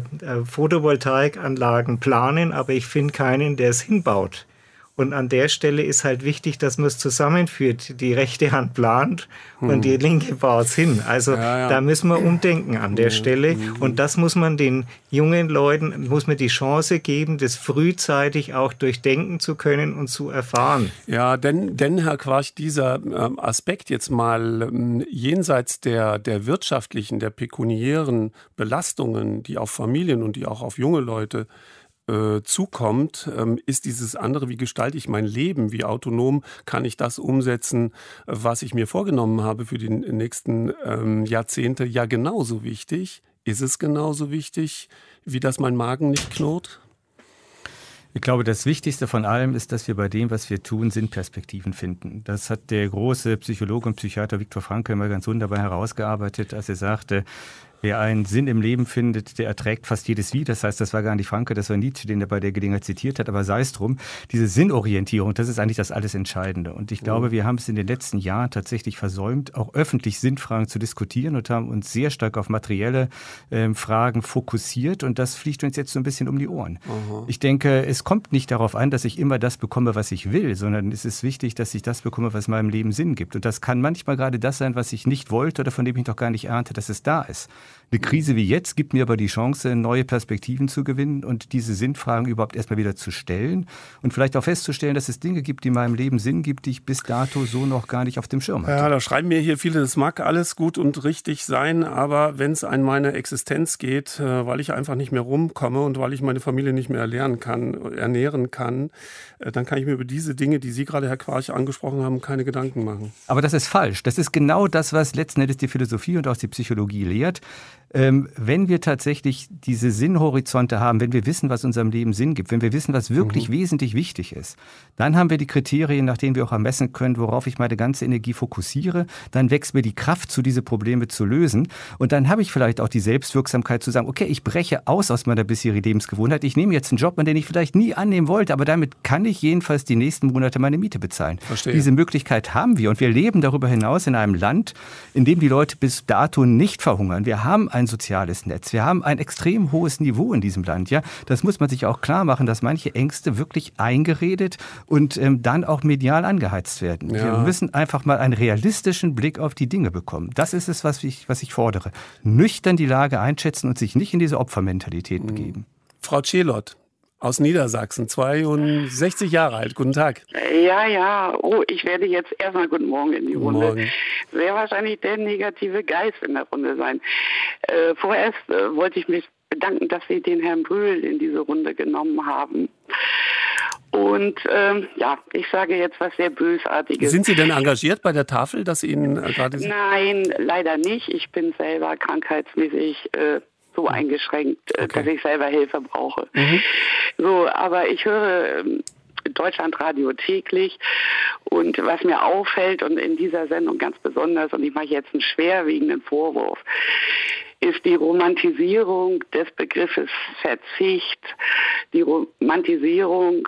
Photovoltaikanlagen planen, aber ich finde keinen, der es hinbaut. Und an der Stelle ist halt wichtig, dass man es zusammenführt. Die rechte Hand plant hm. und die linke baut es hin. Also ja, ja. da müssen wir umdenken an der Stelle. Und das muss man den jungen Leuten, muss man die Chance geben, das frühzeitig auch durchdenken zu können und zu erfahren. Ja, denn, denn Herr Quarch, dieser ähm, Aspekt jetzt mal ähm, jenseits der, der wirtschaftlichen, der pekuniären Belastungen, die auf Familien und die auch auf junge Leute zukommt, ist dieses andere, wie gestalte ich mein Leben, wie autonom kann ich das umsetzen, was ich mir vorgenommen habe für die nächsten ähm, Jahrzehnte, ja genauso wichtig. Ist es genauso wichtig, wie dass mein Magen nicht knurrt? Ich glaube, das Wichtigste von allem ist, dass wir bei dem, was wir tun, Sinnperspektiven finden. Das hat der große Psychologe und Psychiater Viktor Frankl mal ganz wunderbar herausgearbeitet, als er sagte, Wer einen Sinn im Leben findet, der erträgt fast jedes Lied. Das heißt, das war gar nicht Franke, das war Nietzsche, den er bei der Gelegenheit zitiert hat. Aber sei es drum, diese Sinnorientierung, das ist eigentlich das alles Entscheidende. Und ich glaube, wir haben es in den letzten Jahren tatsächlich versäumt, auch öffentlich Sinnfragen zu diskutieren und haben uns sehr stark auf materielle äh, Fragen fokussiert. Und das fliegt uns jetzt so ein bisschen um die Ohren. Aha. Ich denke, es kommt nicht darauf an, dass ich immer das bekomme, was ich will, sondern es ist wichtig, dass ich das bekomme, was meinem Leben Sinn gibt. Und das kann manchmal gerade das sein, was ich nicht wollte oder von dem ich noch gar nicht ahnte, dass es da ist. Eine Krise wie jetzt gibt mir aber die Chance, neue Perspektiven zu gewinnen und diese Sinnfragen überhaupt erstmal wieder zu stellen und vielleicht auch festzustellen, dass es Dinge gibt, die meinem Leben Sinn gibt, die ich bis dato so noch gar nicht auf dem Schirm hatte. Ja, da schreiben mir hier viele, das mag alles gut und richtig sein, aber wenn es an meine Existenz geht, weil ich einfach nicht mehr rumkomme und weil ich meine Familie nicht mehr ernähren kann, ernähren kann, dann kann ich mir über diese Dinge, die Sie gerade, Herr Quarch, angesprochen haben, keine Gedanken machen. Aber das ist falsch. Das ist genau das, was letzten Endes die Philosophie und auch die Psychologie lehrt. Ähm, wenn wir tatsächlich diese Sinnhorizonte haben, wenn wir wissen, was unserem Leben Sinn gibt, wenn wir wissen, was wirklich mhm. wesentlich wichtig ist, dann haben wir die Kriterien, nach denen wir auch ermessen können, worauf ich meine ganze Energie fokussiere. Dann wächst mir die Kraft zu, diese Probleme zu lösen. Und dann habe ich vielleicht auch die Selbstwirksamkeit zu sagen, okay, ich breche aus aus meiner bisherigen Lebensgewohnheit. Ich nehme jetzt einen Job, an den ich vielleicht nie annehmen wollte, aber damit kann ich jedenfalls die nächsten Monate meine Miete bezahlen. Verstehe. Diese Möglichkeit haben wir. Und wir leben darüber hinaus in einem Land, in dem die Leute bis dato nicht verhungern. Wir haben ein soziales Netz. Wir haben ein extrem hohes Niveau in diesem Land. Ja, das muss man sich auch klar machen, dass manche Ängste wirklich eingeredet und ähm, dann auch medial angeheizt werden. Ja. Wir müssen einfach mal einen realistischen Blick auf die Dinge bekommen. Das ist es, was ich, was ich fordere. Nüchtern die Lage einschätzen und sich nicht in diese Opfermentalität mhm. begeben. Frau Celot aus Niedersachsen, zweiundsechzig Jahre alt. Guten Tag. Ja, ja. Oh, ich werde jetzt erstmal guten Morgen in die guten Runde. Morgen. Sehr wahrscheinlich der negative Geist in der Runde sein. Äh, vorerst äh, wollte ich mich bedanken, dass Sie den Herrn Brühl in diese Runde genommen haben. Und ähm, ja, ich sage jetzt was sehr Bösartiges. Sind Sie denn engagiert bei der Tafel, dass Ihnen äh, gerade... Nein, leider nicht. Ich bin selber krankheitsmäßig äh, so eingeschränkt, okay. dass ich selber Hilfe brauche. Mhm. So, aber ich höre ähm, Deutschlandradio täglich und was mir auffällt und in dieser Sendung ganz besonders, und ich mache jetzt einen schwerwiegenden Vorwurf, ist die Romantisierung des Begriffes Verzicht, die Romantisierung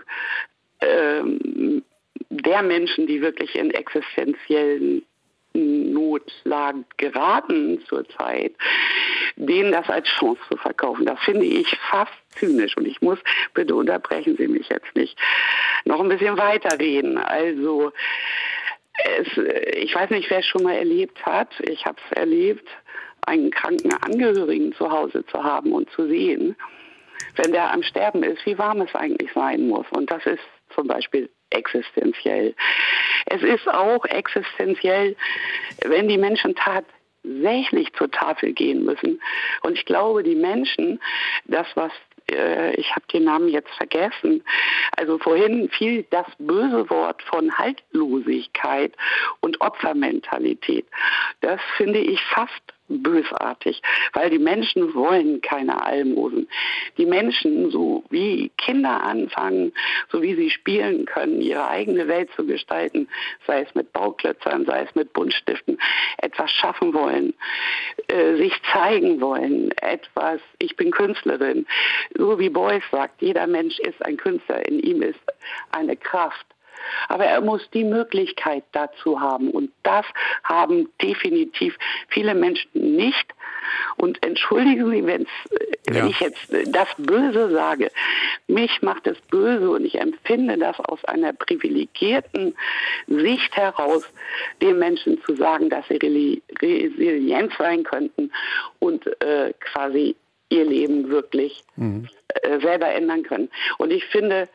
ähm, der Menschen, die wirklich in existenziellen Notlagen geraten zurzeit, denen das als Chance zu verkaufen. Das finde ich fast zynisch und ich muss, bitte unterbrechen Sie mich jetzt nicht, noch ein bisschen weiterreden. Also es, ich weiß nicht, wer es schon mal erlebt hat, ich habe es erlebt, einen kranken Angehörigen zu Hause zu haben und zu sehen, wenn der am Sterben ist, wie warm es eigentlich sein muss. Und das ist zum Beispiel existenziell. Es ist auch existenziell, wenn die Menschen tatsächlich zur Tafel gehen müssen. Und ich glaube, die Menschen, das was, äh, ich habe den Namen jetzt vergessen, also vorhin fiel das böse Wort von Haltlosigkeit und Opfermentalität. Das finde ich fast bösartig, weil die Menschen wollen keine Almosen. Die Menschen, so wie Kinder anfangen, so wie sie spielen können, ihre eigene Welt zu gestalten, sei es mit Bauklötzern, sei es mit Buntstiften, etwas schaffen wollen, äh, sich zeigen wollen, etwas, ich bin Künstlerin, so wie Beuys sagt, jeder Mensch ist ein Künstler, in ihm ist eine Kraft. Aber er muss die Möglichkeit dazu haben. Und das haben definitiv viele Menschen nicht. Und entschuldigen Sie, wenn's, ja. wenn ich jetzt das Böse sage. Mich macht es böse und ich empfinde das aus einer privilegierten Sicht heraus, den Menschen zu sagen, dass sie resilient sein könnten und äh, quasi ihr Leben wirklich mhm. äh, selber ändern können. Und ich finde,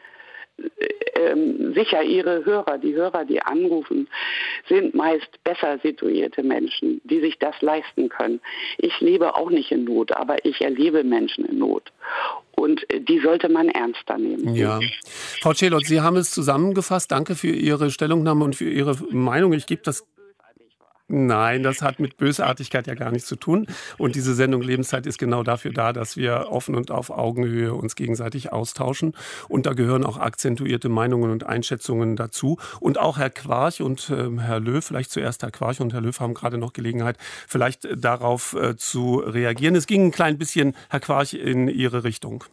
Ähm, sicher, Ihre Hörer, die Hörer, die anrufen, sind meist besser situierte Menschen, die sich das leisten können. Ich lebe auch nicht in Not, aber ich erlebe Menschen in Not. Und die sollte man ernster nehmen. Ja. Frau Celot, Sie haben es zusammengefasst. Danke für Ihre Stellungnahme und für Ihre Meinung. Ich gebe das... Nein, das hat mit Bösartigkeit ja gar nichts zu tun. Und diese Sendung Lebenszeit ist genau dafür da, dass wir offen und auf Augenhöhe uns gegenseitig austauschen. Und da gehören auch akzentuierte Meinungen und Einschätzungen dazu. Und auch Herr Quarch und äh, Herr Löw, vielleicht zuerst Herr Quarch und Herr Löw haben gerade noch Gelegenheit, vielleicht äh, darauf äh, zu reagieren. Es ging ein klein bisschen, Herr Quarch, in Ihre Richtung.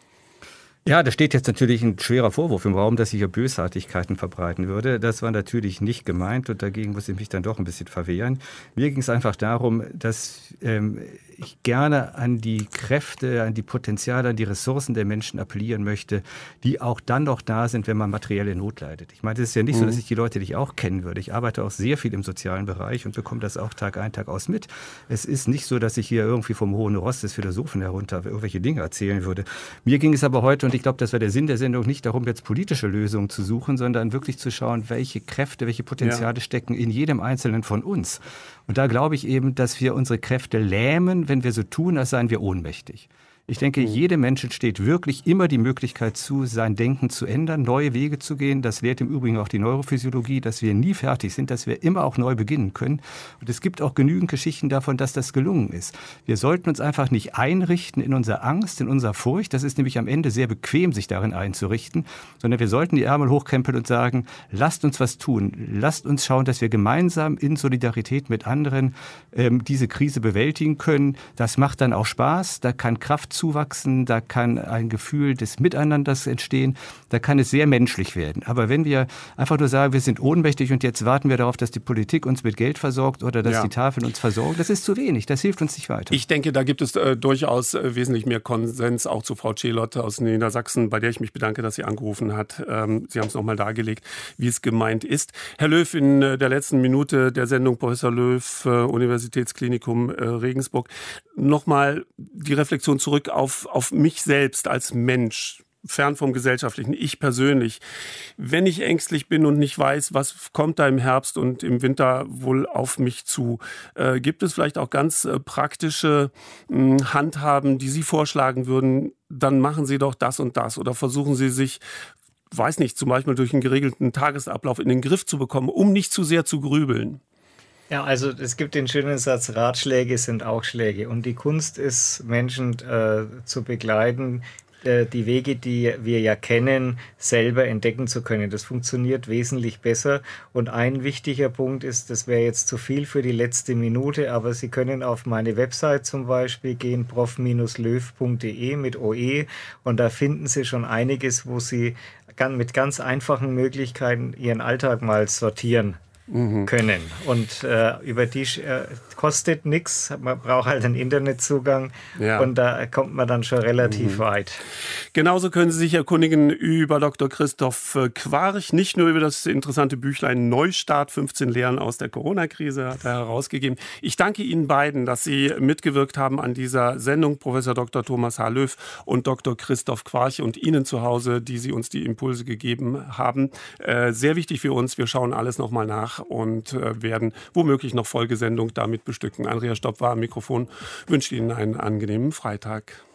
Ja, da steht jetzt natürlich ein schwerer Vorwurf im Raum, dass ich hier Bösartigkeiten verbreiten würde. Das war natürlich nicht gemeint und dagegen muss ich mich dann doch ein bisschen verwehren. Mir ging es einfach darum, dass ähm, ich gerne an die Kräfte, an die Potenziale, an die Ressourcen der Menschen appellieren möchte, die auch dann noch da sind, wenn man materielle Not leidet. Ich meine, es ist ja nicht mhm. so, dass ich die Leute, die ich auch kennen würde. Ich arbeite auch sehr viel im sozialen Bereich und bekomme das auch Tag ein, Tag aus mit. Es ist nicht so, dass ich hier irgendwie vom hohen Ross des Philosophen herunter irgendwelche Dinge erzählen würde. Mir ging es aber heute, und ich glaube, das war der Sinn der Sendung, nicht darum, jetzt politische Lösungen zu suchen, sondern wirklich zu schauen, welche Kräfte, welche Potenziale ja. stecken in jedem Einzelnen von uns. Und da glaube ich eben, dass wir unsere Kräfte lähmen, wenn wir so tun, als seien wir ohnmächtig. Ich denke, jedem Menschen steht wirklich immer die Möglichkeit zu, sein Denken zu ändern, neue Wege zu gehen. Das lehrt im Übrigen auch die Neurophysiologie, dass wir nie fertig sind, dass wir immer auch neu beginnen können. Und es gibt auch genügend Geschichten davon, dass das gelungen ist. Wir sollten uns einfach nicht einrichten in unserer Angst, in unserer Furcht. Das ist nämlich am Ende sehr bequem, sich darin einzurichten. Sondern wir sollten die Ärmel hochkrempeln und sagen, lasst uns was tun. Lasst uns schauen, dass wir gemeinsam in Solidarität mit anderen ähm, diese Krise bewältigen können. Das macht dann auch Spaß. Da kann Kraft zuwachsen, da kann ein Gefühl des Miteinanders entstehen, da kann es sehr menschlich werden. Aber wenn wir einfach nur sagen, wir sind ohnmächtig und jetzt warten wir darauf, dass die Politik uns mit Geld versorgt oder dass ja. die Tafeln uns versorgen, das ist zu wenig, das hilft uns nicht weiter. Ich denke, da gibt es äh, durchaus äh, wesentlich mehr Konsens, auch zu Frau Celotte aus Niedersachsen, bei der ich mich bedanke, dass sie angerufen hat. Ähm, sie haben es nochmal dargelegt, wie es gemeint ist. Herr Löw, in äh, der letzten Minute der Sendung Professor Löw, äh, Universitätsklinikum äh, Regensburg, nochmal die Reflexion zurück auf, auf mich selbst als Mensch, fern vom Gesellschaftlichen, ich persönlich. Wenn ich ängstlich bin und nicht weiß, was kommt da im Herbst und im Winter wohl auf mich zu, äh, gibt es vielleicht auch ganz äh, praktische mh, Handhaben, die Sie vorschlagen würden, dann machen Sie doch das und das oder versuchen Sie sich, weiß nicht, zum Beispiel durch einen geregelten Tagesablauf in den Griff zu bekommen, um nicht zu sehr zu grübeln. Ja, also es gibt den schönen Satz, Ratschläge sind auch Schläge. Und die Kunst ist, Menschen äh, zu begleiten, äh, die Wege, die wir ja kennen, selber entdecken zu können. Das funktioniert wesentlich besser. Und ein wichtiger Punkt ist, das wäre jetzt zu viel für die letzte Minute, aber Sie können auf meine Website zum Beispiel gehen, prof löw punkt de mit O E, und da finden Sie schon einiges, wo Sie mit ganz einfachen Möglichkeiten Ihren Alltag mal sortieren können. Und äh, über die äh, kostet nichts, man braucht halt einen Internetzugang ja. und da kommt man dann schon relativ mhm. weit. Genauso können Sie sich erkundigen über Doktor Christoph Quarch, nicht nur über das interessante Büchlein Neustart, fünfzehn Lehren aus der Corona-Krise hat er herausgegeben. Ich danke Ihnen beiden, dass Sie mitgewirkt haben an dieser Sendung, Professor Doktor Thomas H. Löw und Doktor Christoph Quarch, und Ihnen zu Hause, die Sie uns die Impulse gegeben haben. Äh, sehr wichtig für uns, wir schauen alles nochmal nach und äh, werden womöglich noch Folgesendung damit bestücken. Andreas Stopp war am Mikrofon, wünscht Ihnen einen angenehmen Freitag.